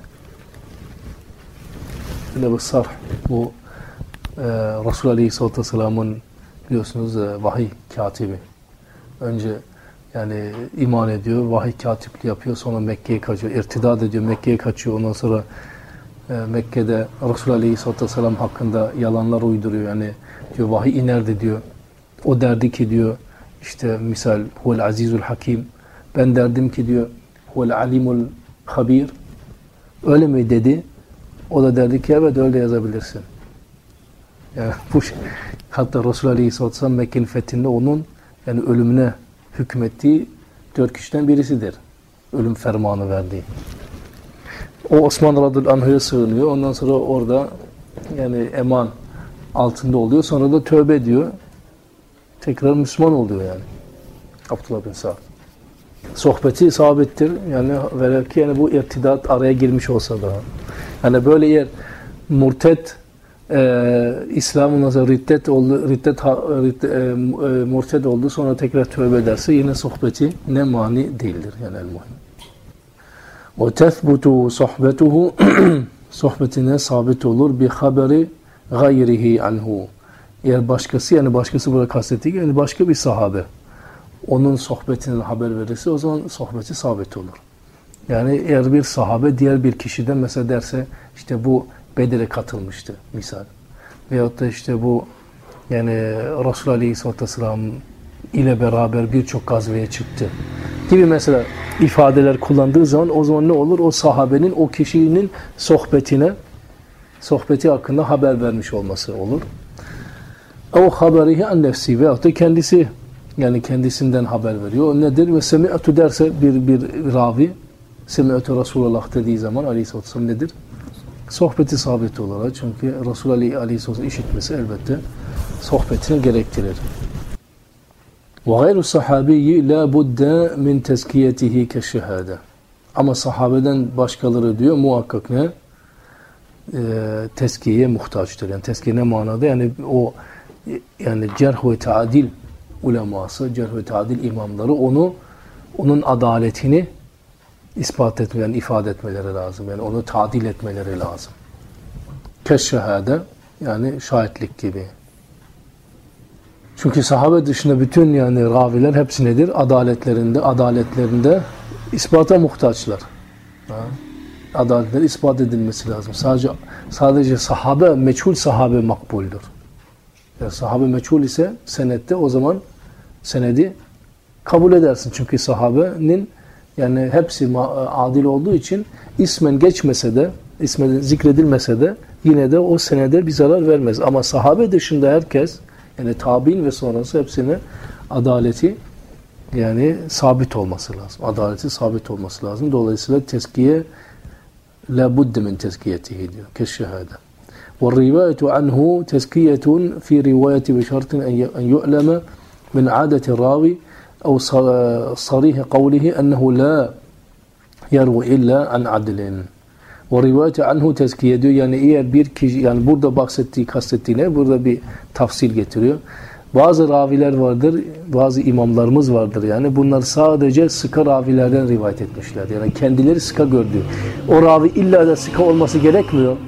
Yine bu sarh. Bu Resulullah Aleyhisselatü Vesselam'ın biliyorsunuz vahiy katibi. Önce yani iman ediyor, vahiy katipliği yapıyor, sonra Mekke'ye kaçıyor, irtidat ediyor, Mekke'ye kaçıyor. Ondan sonra Mekke'de Resulullah Aleyhisselatü Vesselam hakkında yalanlar uyduruyor. Yani diyor vahiy inerdi diyor. O derdi ki diyor işte misal huvel azizul hakim. Ben derdim ki diyor huvel alimul habir. Öyle mi dedi? O da derdi ki evet öyle yazabilirsin. Yani bu hatta Resulullah Aleyhisselatü Vesselam Mekke'nin fethinde onun yani ölümüne hükmettiği 4 kişiden birisidir. Ölüm fermanı verdiği. O Osman radıyallahu anh'a sığınıyor. Ondan sonra orada yani eman altında oluyor. Sonra da tövbe ediyor. Tekrar Müslüman oluyor yani. Abdullah bin Sa'd. Sohbeti sabittir. Yani velev ki yani bu irtidat araya girmiş olsa da. Yani böyle yer murted İslam'ın nasıl murted oldu sonra tekrar tövbe ederse yine sohbeti ne mani değildir. Yani el-muhim. وَتَثْبُتُ صَحْبَتُهُ sohbetine sabit olur bir haberi gayrihi anhu. Eğer başkası yani başkası burada kastettiği yani başka bir sahabe onun sohbetinden haber verirse o zaman sohbeti sabit olur. Yani eğer bir sahabe diğer bir kişiden mesela derse işte bu Bedir'e katılmıştı misal. Veyahut da işte bu yani Resulullah Aleyhisselatü Vesselam ile beraber birçok gazveye çıktı gibi mesela ifadeler kullandığı zaman o zaman ne olur? O sahabenin o kişinin sohbeti hakkında haber vermiş olması olur. O haberihi an nefsi veyahut da kendisi yani kendisinden haber veriyor. O nedir? Ve semi'tu derse bir ravi semi'tu Resulullah dediği zaman Aleyhisselatü Vesselam nedir? Sohbeti sabit olarak çünkü Resulullah Aleyhisselatü Vesselam işitmesi elbette sohbetini gerektirir. وَغَيْرُ الصَّحَابِيِّ لَا بُدَّ مِنْ تَزْكِيَتِهِ كَشَّهَادَةً Ama sahabeden başkaları diyor muhakkak ne? Tezkiyeye muhtaçtır. Yani tezkiye ne manada? Yani o yani cerh ve ta'dil uleması, cerh ve ta'dil imamları onun adaletini ispat etmeleri, yani ifade etmeleri lazım. Yani onu tadil etmeleri lazım. Keşşehade yani şahitlik gibi. Çünkü sahabe dışında bütün yani raviler hepsi nedir? Adaletlerinde ispata muhtaçlar. Adaletleri ispat edilmesi lazım. Sadece sahabe, meçhul sahabe makbuldür. Yani sahabe meçhul ise senette o zaman senedi kabul edersin. Çünkü sahabenin yani hepsi adil olduğu için ismen geçmese de, ismen zikredilmese de yine de o senede bir zarar vermez. Ama sahabe dışında herkes yani tabi'in ve sonrası hepsine adaleti yani sabit olması lazım. Adaleti sabit olması lazım. Dolayısıyla tezkiye la budde min tezkiyetihi diyor. Keşşehade. Ve rivayetu anhu tezkiyetun fi rivayeti bi şartın en yu'leme min adeti ravi ev sarih kavlihi ennehu la yervu illa an adlin. Ve rivayeti anhu tezkiye diyor. Yani eğer bir kişi yani burada kastettiği ne? Burada bir tafsil getiriyor. Bazı raviler vardır, bazı imamlarımız vardır yani. Bunlar sadece sıka ravilerden rivayet etmişler. Yani kendileri sıka gördü. O ravi illa da sıka olması gerekmiyor.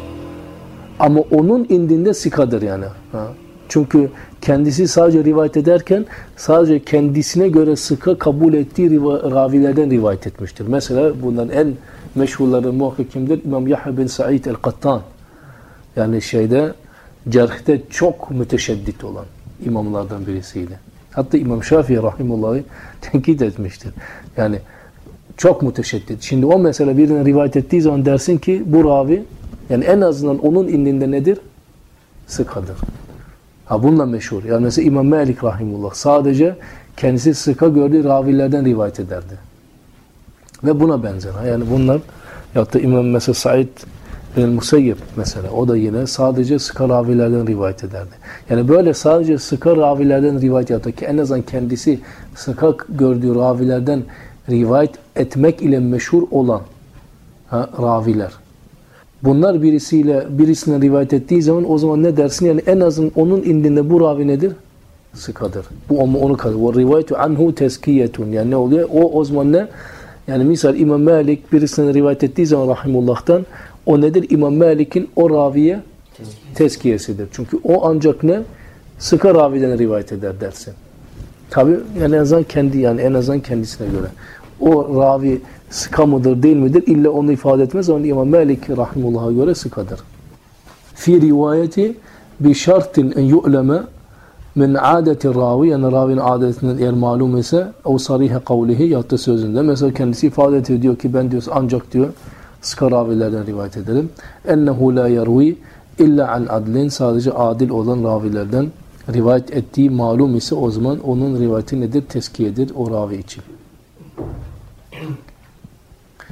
Ama onun indinde sıkadır yani. Çünkü kendisi sadece rivayet ederken sadece kendisine göre sıka kabul ettiği ravilerden rivayet etmiştir. Mesela bunların en meşhurları muhakkak kimdir? İmam Yahya bin Sa'id el-Kattan. Yani cerhte çok müteşeddit olan imamlardan birisiydi. Hatta İmam Şafii rahimullah'ı tenkit etmiştir. Yani çok müteşeddit. Şimdi o mesela birine rivayet ettiği zaman dersin ki bu ravi yani en azından onun indinde nedir? Sıkadır. Bununla meşhur. Yani mesela İmam Malik rahimullah sadece kendisi sıka gördüğü ravilerden rivayet ederdi. Ve buna benzer. Yani bunlar ya da İmam mesela Said bin Musayyib mesela o da yine sadece sıka ravilerden rivayet ederdi. Yani böyle sadece sıka ravilerden rivayet yaptı ki en azından kendisi sıka gördüğü ravilerden rivayet etmek ile meşhur olan raviler. Bunlar birisine rivayet ettiği zaman o zaman ne dersin? Yani en azından onun indinde bu ravi nedir? Sıkadır. Bu onu kalır. Ve rivayetu anhu tezkiyetun. Yani ne oluyor? O zaman ne? Yani misal İmam Malik birisine rivayet ettiği zaman rahimullah'tan o nedir? İmam Malik'in o raviye tezkiyesidir. Çünkü o ancak ne? Sıka raviden rivayet eder dersin. Tabi yani en azından kendisine göre. O ravi sıka mıdır değil midir? İlla onu ifade etmez ama İmam Malik rahimullah'a göre sıkadır. Fi rivayeti bi şartin en yu'leme min adeti ravi yani ravinin adetinden eğer malum ise o sarihe kavlihi ya da sözünde mesela kendisi ifade ediyor diyor ki ben diyor ancak diyor sıka ravilerden rivayet ederim. Ennehu la yervi illa an adlin sadece adil olan ravilerden rivayet ettiği malum ise o zaman onun rivayeti nedir? Tezkiyedir o ravi için.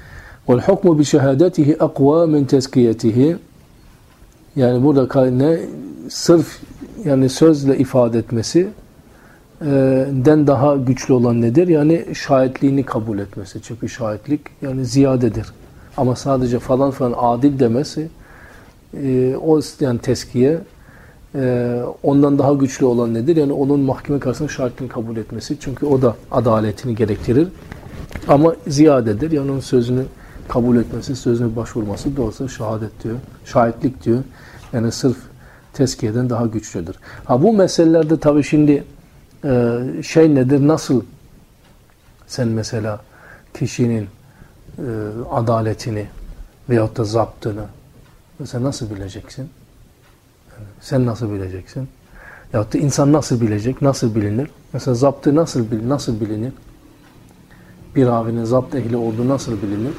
Vel hukmu bi şehadetihi akva min tezkiyetihi. Yani burada ne? Sırf yani sözle ifade etmesi den daha güçlü olan nedir? Yani şahitliğini kabul etmesi. Çünkü şahitlik yani ziyadedir. Ama sadece falan falan adil demesi o yani tezkiye ondan daha güçlü olan nedir? Yani onun mahkeme karşısında şahitliğini kabul etmesi. Çünkü o da adaletini gerektirir. Ama ziyadedir. Yani onun sözünü kabul etmesi, sözüne başvurması da olsa şehadet diyor. Şahitlik diyor. Yani sırf tezkiyeden daha güçlüdür. Ha bu meselelerde tabii şimdi şey nedir? Nasıl sen mesela kişinin adaletini veyahut da zaptını mesela nasıl bileceksin? Yani sen nasıl bileceksin? Yahut da insan nasıl bilecek? Nasıl bilinir? Mesela zaptı nasıl bilinir? Bir ravinin zapt ehli olduğu nasıl bilinir?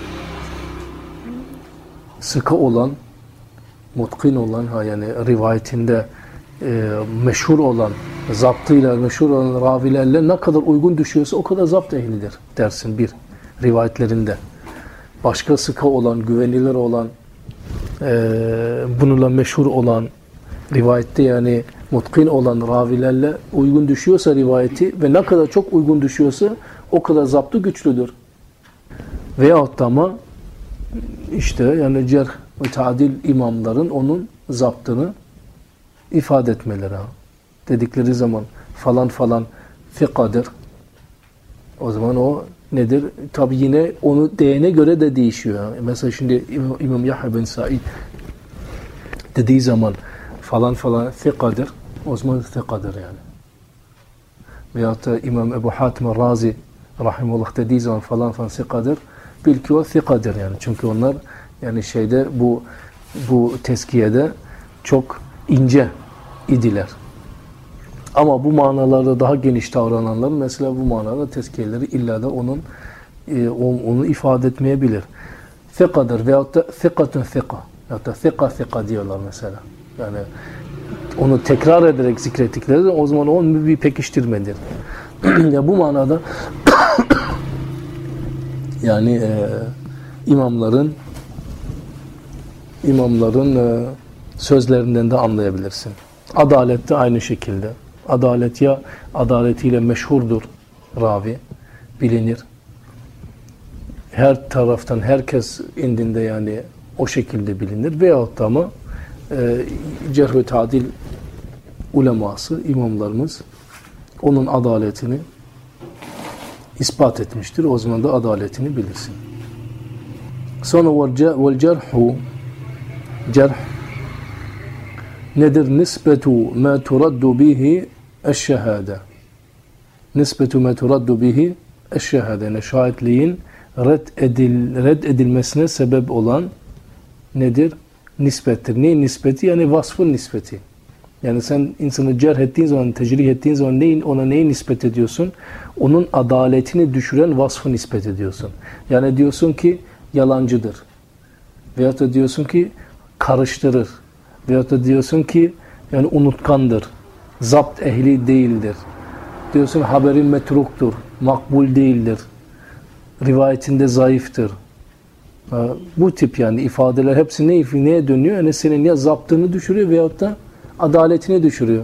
Sıkı olan, mutkin olan, yani rivayetinde meşhur olan, zaptıyla meşhur olan ravilerle ne kadar uygun düşüyorsa o kadar zapt ehlidir dersin bir rivayetlerinde. Başka sıkı olan, güvenilir olan, bununla meşhur olan, rivayette yani mutkin olan ravilerle uygun düşüyorsa rivayeti ve ne kadar çok uygun düşüyorsa o kadar zaptı güçlüdür. Veyahut da ama işte yani cerh ve tadil imamların onun zaptını ifade etmeleri. Dedikleri zaman falan falan fikadır. O zaman o nedir? Tabi yine onu değene göre de değişiyor. Mesela şimdi İmam Yahya bin Said dediği zaman falan falan fikadır. O zaman fikadır yani. Veyahut da İmam Ebu Hatim Razi rahimullah dediği zaman falan falan fikadır. Bil ki o fikadır yani. Çünkü onlar yani şeyde bu tezkiyede çok ince idiler. Ama bu manalarda daha geniş davrananlar mesela bu manada tezkiyeleri illa da onu ifade etmeyebilir. Fikadır veyahut da fikatun fika. Veyahut da fika diyorlar mesela. Yani onu tekrar ederek zikrettikleri o zaman onun bir pekiştirmedir. Ya bu manada yani imamların sözlerinden de anlayabilirsin. Adalet de aynı şekilde. Adalet ya adaletiyle meşhurdur ravi, bilinir. Her taraftan herkes indinde yani o şekilde bilinir. Veyahut da ama cerh ve tadil uleması, imamlarımız onun adaletini ispat etmiştir. O zaman da adaletini bilirsin. Sonra vel cerhu cerh nedir? Nisbetu ma turaddu bihi eşşehade. Nisbetu ma turaddu bihi eşşehade. Yani şahitliğin red edilmesine sebep olan nedir? Nispettir. Neyin nispeti? Yani vasfın nispeti. Yani sen insanı cerh ettiğin zaman, tecrih ettiğin zaman ona neyi nispet ediyorsun? Onun adaletini düşüren vasfı nispet ediyorsun. Yani diyorsun ki yalancıdır. Veyahut da diyorsun ki karıştırır. Veyahut da diyorsun ki yani unutkandır. Zapt ehli değildir. Diyorsun haberin metruktur. Makbul değildir. Rivayetinde zayıftır. Bu tip yani ifadeler hepsi neye dönüyor? Yani senin ya zaptını düşürüyor veyahut da adaletini düşürüyor.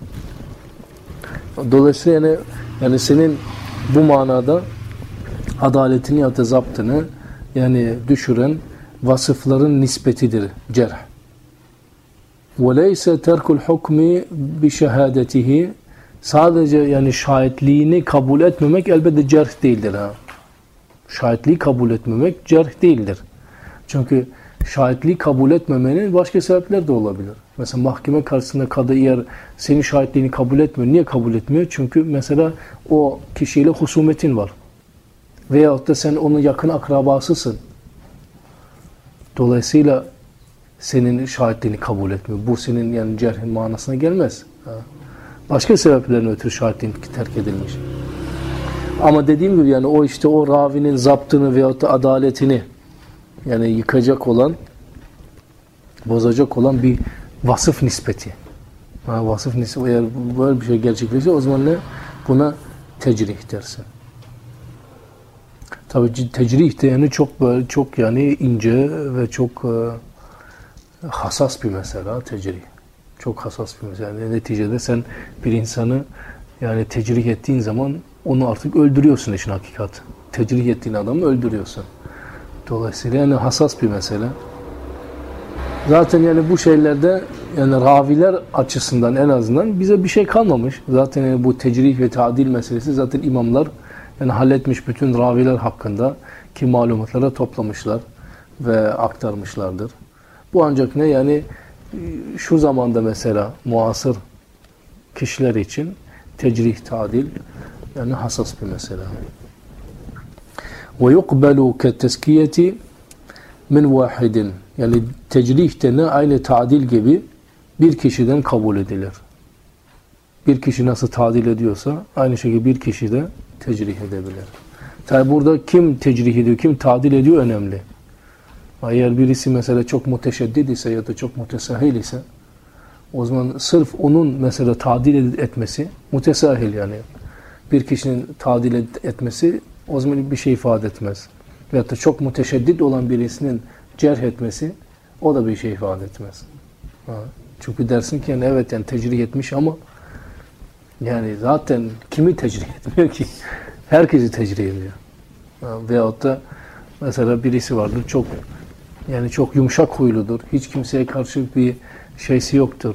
Dolayısıyla yani senin bu manada adaletini ya da zaptını yani düşüren vasıfların nispetidir cerh. وَلَيْسَ تَرْكُ الْحُكْمِ بِشَهَادَتِهِ Sadece yani şahitliğini kabul etmemek elbette cerh değildir. Şahitliği kabul etmemek cerh değildir. Çünkü şahitliği kabul etmemenin başka sebepler de olabilir. Mesela mahkeme karşısında kadı eğer senin şahitliğini kabul etmiyor. Niye kabul etmiyor? Çünkü mesela o kişiyle husumetin var. Veyahut da sen onun yakın akrabasısın. Dolayısıyla senin şahitliğini kabul etmiyor. Bu senin yani cerhin manasına gelmez. Başka sebeplerin ötürü şahitliğin terk edilmiş. Ama dediğim gibi yani o işte o ravinin zaptını veyahut da adaletini yani yıkacak olan, bozacak olan bir vasıf nispeti. Vasıf nispeti eğer böyle bir şey gerçekleşirse o zaman ne? Buna tecrih dersin. Tabii tecrih de yani çok böyle çok yani ince ve çok hassas bir mesele tecrih. Çok hassas bir mesele. Yani neticede sen bir insanı yani tecrih ettiğin zaman onu artık öldürüyorsun işin hakikat. Tecrih ettiğin adamı öldürüyorsun. Dolayısıyla yani hassas bir mesele. Zaten yani bu şeylerde yani raviler açısından en azından bize bir şey kalmamış. Zaten yani bu tecrih ve tadil meselesi zaten imamlar yani halletmiş, bütün raviler hakkında ki malumatlara toplamışlar ve aktarmışlardır. Bu ancak ne yani şu zamanda mesela muasır kişiler için tecrih, tadil yani hassas bir mesele. Ve yuqbalu ke'teskiyeti min vahidin. Yani tecrih de ne aynı tadil gibi bir kişiden kabul edilir. Bir kişi nasıl tadil ediyorsa aynı şekilde bir kişi de tecrih edebilir. Tabi burada kim tecrih ediyor, kim tadil ediyor önemli. Eğer birisi mesela çok müteşeddid ise ya da çok mütesahil ise o zaman sırf onun mesela tadil etmesi mütesahil yani. Bir kişinin tadil etmesi o zaman bir şey ifade etmez. Veyahut da çok müteşeddid olan birisinin cerh etmesi o da bir şey ifade etmez. Çünkü dersin ki yani evet yani tecrih etmiş ama yani zaten kimi tecrih etmiyor ki? Herkesi tecrih ediyor. Veyahut da mesela birisi vardır çok yani çok yumuşak huyludur. Hiç kimseye karşı bir şeysi yoktur.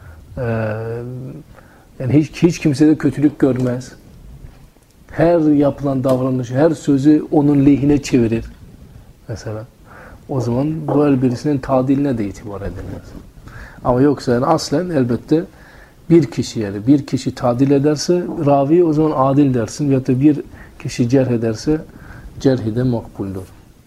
Yani hiç kimsede kötülük görmez. Her yapılan davranış, her sözü onun lehine çevirir. Mesela. O zaman böyle birisinin tadiline de itibar edilmez. Ama yoksa yani aslen elbette bir kişi yani bir kişi tadil ederse ravi o zaman adil dersin ya da bir kişi cerh ederse cerhi de makbuldür.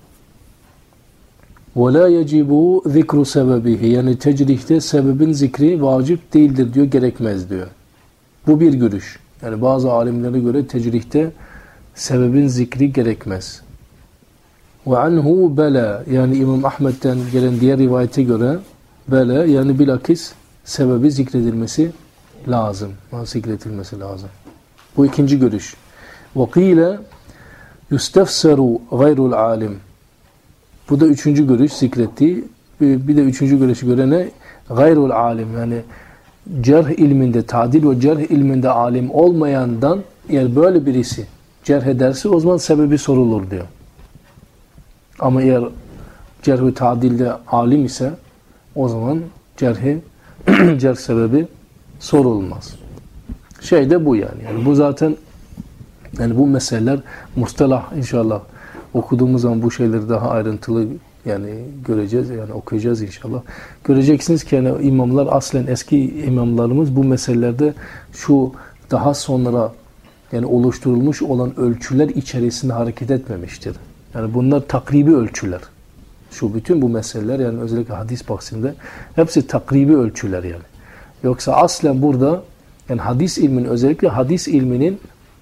وَلَا يَجِبُ ذِكْرُ سَبَبِهِ yani tecrihte sebebin zikri vacip değildir diyor, gerekmez diyor. Bu bir görüş. Yani bazı alimlere göre tecrihte sebebin zikri gerekmez. وَعَنْهُ bela yani İmam Ahmet'ten gelen diğer rivayete göre bela yani bilakis sebebi zikredilmesi lazım. Zikredilmesi lazım. Bu ikinci görüş. وَقِيلَ يُسْتَفْسَرُ غَيْرُ الْعَالِمِ Bu da üçüncü görüş zikrettiği. Bir de üçüncü görüşü göre ne? Gayrul alim yani cerh ilminde, tadil ve cerh ilminde alim olmayandan eğer böyle birisi cerh ederse o zaman sebebi sorulur diyor. Ama eğer cerh ve tadilde alim ise o zaman cerh sebebi sorulmaz. Şey de bu yani. Yani bu zaten yani bu meseleler mustalah inşallah okuduğumuz zaman bu şeyleri daha ayrıntılı yani göreceğiz yani okuyacağız inşallah. Göreceksiniz ki yani imamlar aslen eski imamlarımız bu meselelerde şu daha sonra yani oluşturulmuş olan ölçüler içerisinde hareket etmemiştir. Yani bunlar takribi ölçüler. Şu bütün bu meseleler yani özellikle hadis bahsinde hepsi takribi ölçüler yani. Yoksa aslen burada yani hadis ilminin özellikle hadis ilminin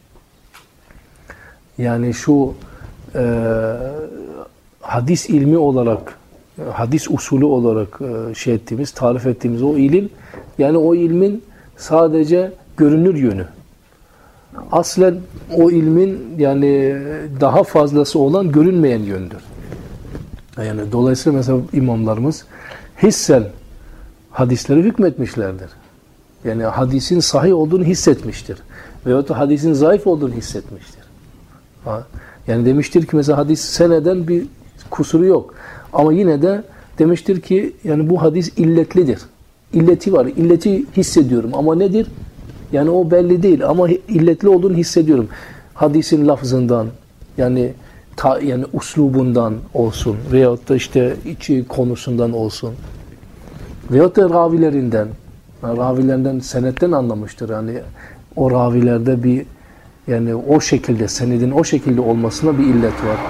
yani şu hadis ilmi olarak hadis usulü olarak şey ettiğimiz, tarif ettiğimiz o ilim yani o ilmin sadece görünür yönü. Aslen o ilmin yani daha fazlası olan görünmeyen yöndür. Yani dolayısıyla mesela imamlarımız hissen hadisleri hükmetmişlerdir. Yani hadisin sahih olduğunu hissetmiştir. Veyahut da hadisin zayıf olduğunu hissetmiştir. Yani demiştir ki mesela hadis seneden bir kusuru yok. Ama yine de demiştir ki yani bu hadis illetlidir. İlleti var. İlleti hissediyorum. Ama nedir? Yani o belli değil. Ama illetli olduğunu hissediyorum. Hadisin lafzından yani yani uslubundan olsun veyahut da işte içi konusundan olsun veyahut da ravilerinden senetten anlamıştır. Yani o ravilerde bir yani o şekilde senedin o şekilde olmasına bir illet var.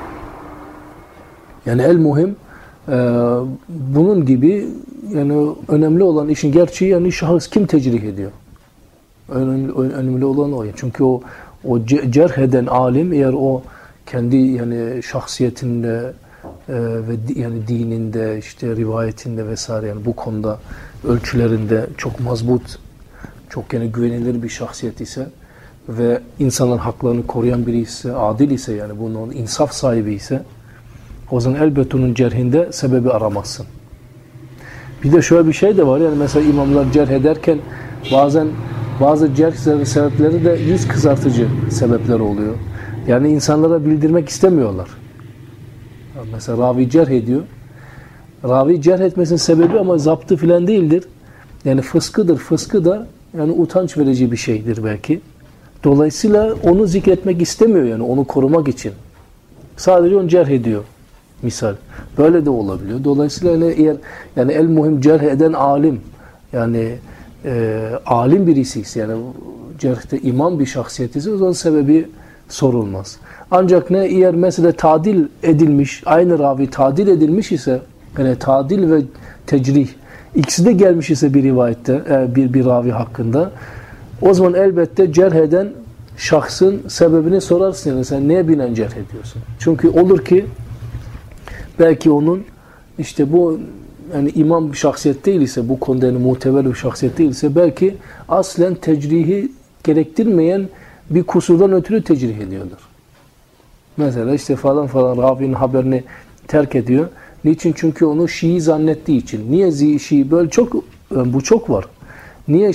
Yani el muhim bunun gibi yani önemli olan işin gerçeği yani şahıs kim tecrih ediyor. Önemli olan o. Çünkü o cerh eden alim eğer o kendi yani şahsiyetinde ve yani dininde işte rivayetinde vesaire yani bu konuda ölçülerinde çok mazbut çok yani güvenilir bir şahsiyet ise ve insanların haklarını koruyan biri ise, adil ise, yani bunun insaf sahibi ise, o zaman elbette onun cerhinde sebebi aramazsın. Bir de şöyle bir şey de var, yani mesela imamlar cerh ederken bazen bazı cerh sebepleri de yüz kızartıcı sebepler oluyor. Yani insanlara bildirmek istemiyorlar. Mesela ravi cerh ediyor. Ravi cerh etmesinin sebebi ama zaptı filan değildir. Yani fıskıdır. Fıskı da yani utanç verici bir şeydir belki. Dolayısıyla onu zikretmek istemiyor, yani onu korumak için. Sadece onu cerh ediyor. Misal. Böyle de olabiliyor. Dolayısıyla eğer yani el muhim cerh eden alim, yani alim birisi ise, yani cerhte imam bir şahsiyet ise o zaman sebebi sorulmaz. Ancak eğer mesela tadil edilmiş, aynı ravi tadil edilmiş ise, yani tadil ve tecrih ikisi de gelmiş ise bir rivayette, bir ravi hakkında, o zaman elbette cerh eden şahsın sebebini sorarsın. Yani sen neye binen cerh ediyorsun? Çünkü olur ki belki onun işte bu yani imam bir şahsiyet değil ise, bu konuda yani muteber bir şahsiyet değil ise, belki aslen tecrihi gerektirmeyen bir kusurdan ötürü tecrih ediyordur. Mesela işte falan ravinin haberini terk ediyor. Niçin? Çünkü onu Şii zannettiği için. Niye Şii? Böyle bu çok var. Niye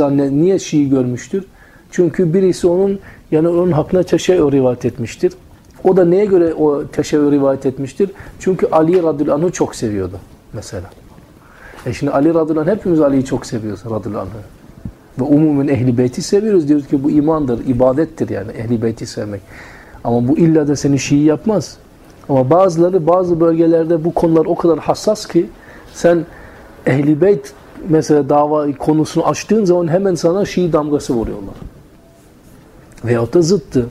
Şii görmüştür? Çünkü birisi onun hakkında teşeyyür rivayet etmiştir. O da neye göre o teşeyyür rivayet etmiştir? Çünkü Ali radıyallahu anh'ı çok seviyordu mesela. Şimdi Ali radıyallahu anh, hepimiz Ali'yi çok seviyoruz radıyallahu anh'ı. Ve umumen Ehl-i Beyt'i seviyoruz. Diyoruz ki bu imandır, ibadettir yani Ehl-i Beyt'i sevmek. Ama bu illa da seni Şii yapmaz. Ama bazı bölgelerde bu konular o kadar hassas ki sen Ehl-i Beyt mesela dava konusunu açtığın zaman hemen sana Şii damgası vuruyorlar. Veyahut da zıttı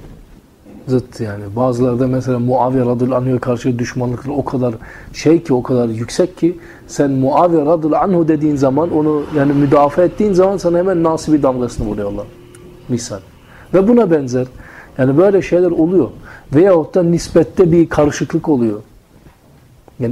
yani. Bazıları da mesela Muaviye radıyallahu anh'a karşı düşmanlıkları o kadar o kadar yüksek ki sen Muaviye radıyallahu anh'u dediğin zaman, onu yani müdafaa ettiğin zaman sana hemen Nasibi damgasını vuruyorlar. Misal. Ve buna benzer. Yani böyle şeyler oluyor. Veyahut da nispette bir karışıklık oluyor. Yani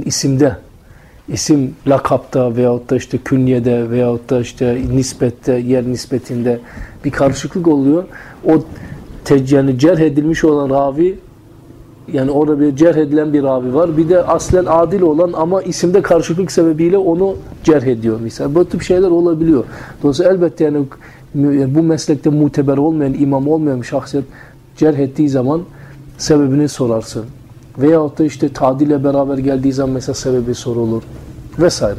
isim lakapta veyahut da işte künyede veyahut da işte nispette, yer nispetinde bir karışıklık oluyor. O yani cerh edilmiş olan ravi, yani orada bir cerh edilen bir ravi var. Bir de aslen adil olan ama isimde karışıklık sebebiyle onu cerh ediyor. Mesela böyle tip şeyler olabiliyor. Dolayısıyla elbette yani bu meslekte muteber olmayan, imam olmayan bir şahsiyet cerh ettiği zaman sebebini sorarsın. Veyahut da işte tadille beraber geldiği zaman mesela sebebi sorulur. Vesaire.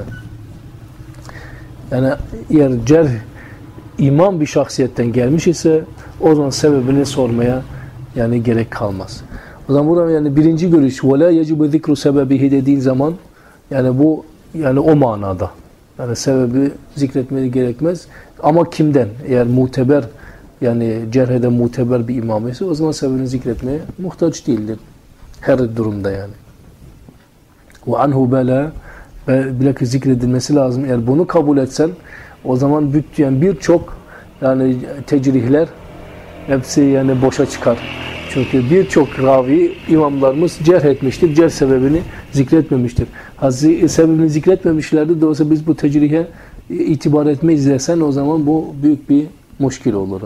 Yani eğer cerh imam bir şahsiyetten gelmiş ise o zaman sebebini sormaya yani gerek kalmaz. O zaman burada yani birinci görüş وَلَا يَجِبُ ذِكْرُ سَبَبِهِ dediğin zaman yani bu yani o manada. Yani sebebi zikretmeye gerekmez. Ama kimden? Eğer muteber yani cerhede muteber bir imam ise o zaman sebebini zikretmeye muhtaç değildir. Her durumda yani. وَعَنْهُ بَلَا bilakis zikredilmesi lazım. Eğer bunu kabul etsen o zaman yani birçok yani tecrihler hepsi yani boşa çıkar. Çünkü birçok ravi imamlarımız cerh etmiştir. Cerh sebebini zikretmemiştir. Sebebini zikretmemişlerdi. Dolayısıyla biz bu tecrihe itibar etmeyiz desen o zaman bu büyük bir muşkil olur.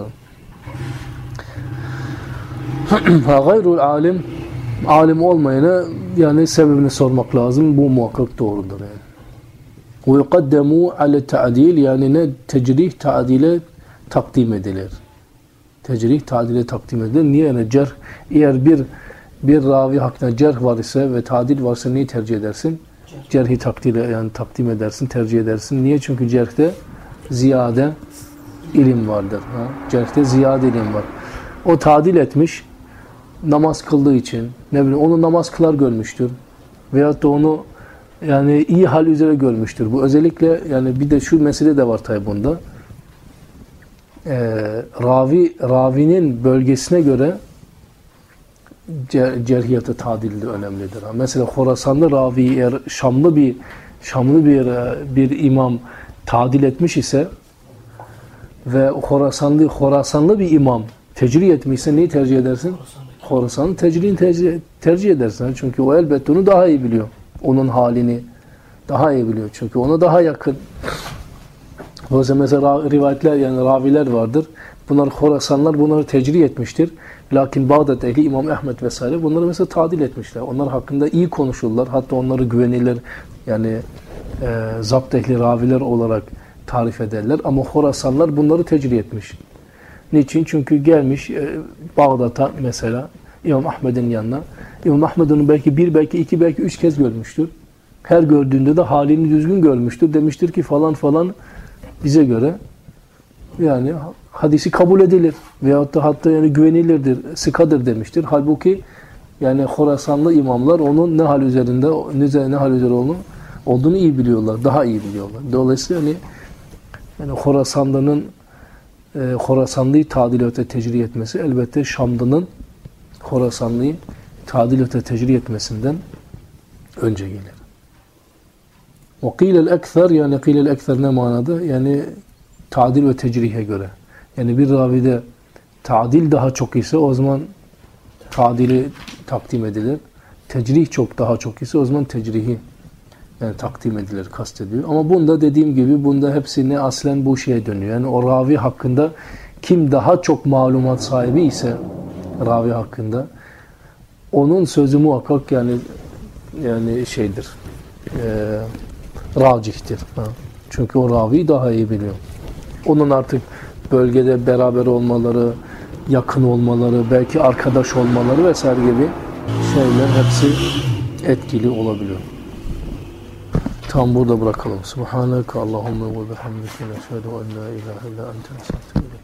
Gayrul alim, alim olmayana yani sebebini sormak lazım. Bu muhakkak doğrudur yani. Ve yuqaddemu ale ta'dil, yani ne tecrih ta'dile takdim edilir. Tecrih ta'dile takdim edilir. Niye? Yani cerh, eğer bir ravi hakkında cerh var ise ve ta'dil varsa neyi tercih edersin? Cerhi takdim edersin, tercih edersin. Niye? Çünkü cerhte ziyade ilim vardır. Cerhte ziyade ilim var. O ta'dil etmiş, namaz kıldığı için, ne bileyim onu namaz kılar görmüştür. Veyahut da onu yani iyi hal üzere görmüştür. Bu özellikle yani bir de şu mesele de var tabi bunda. Ravinin bölgesine göre cerhiyatı tadil de önemlidir. Mesela Horasanlı ravi eğer Şamlı bir imam tadil etmiş ise ve Horasanlı bir imam tecrih etmişse neyi tercih edersin? Horasan'ın tecrihini tercih edersin. Çünkü o elbette onu daha iyi biliyor. Onun halini daha iyi biliyor. Çünkü ona daha yakın. Mesela rivayetler yani raviler vardır. Bunlar Horasanlar bunları tecrih etmiştir. Lakin Bağdat ehli İmam Ahmed vesaire bunları mesela tadil etmişler. Onlar hakkında iyi konuşurlar. Hatta onları güvenilir yani zapt ehli raviler olarak tarif ederler. Ama Horasanlar bunları tecrih etmiş. Niçin? Çünkü gelmiş Bağdat'a mesela İmam Ahmed'in yanına. İmam Ahmed onu belki bir, belki iki, belki üç kez görmüştür. Her gördüğünde de halini düzgün görmüştür. Demiştir ki falan falan bize göre yani hadisi kabul edilir. Veyahut da hatta yani güvenilirdir, sıkadır demiştir. Halbuki yani Horasanlı imamlar onun ne hal üzerinde, ne hal üzere olduğunu iyi biliyorlar. Daha iyi biliyorlar. Dolayısıyla yani Horasanlıyı tadilata tecrih etmesi elbette Şamlı'nın Horasanlıyı tadilata tecrih etmesinden önce gelir. وَقِيلَ الْاَكْثَرِ yani قِيلَ الْاَكْثَرِ ne manada? Yani tadil ve tecrihe göre. Yani bir ravide tadil daha çok ise o zaman tadili takdim edilir. Tecrih çok daha çok ise o zaman tecrihi yani takdim edilir, kastediyor. Ama bunda dediğim gibi bunda hepsini aslen bu şeye dönüyor. Yani o ravi hakkında kim daha çok malumat sahibi ise ravi hakkında onun sözü muhakkak yani şeydir. Racihtir. Çünkü o ravi daha iyi biliyor. Onun artık bölgede beraber olmaları, yakın olmaları, belki arkadaş olmaları vesaire gibi şeyler hepsi etkili olabiliyor. Tam burada bırakalım. Subhaneke Allahümme ve bihamdike neşhedü en la ilahe illa ente nestağfiruke.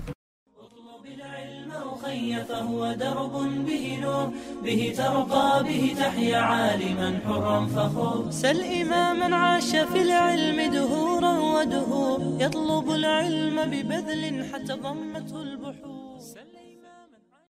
فهو درب به نور به ترقى به تحيا عالما حرا فخور سل إماما عاش في العلم دهورا ودهور يطلب العلم ببذل حتى ضمته البحور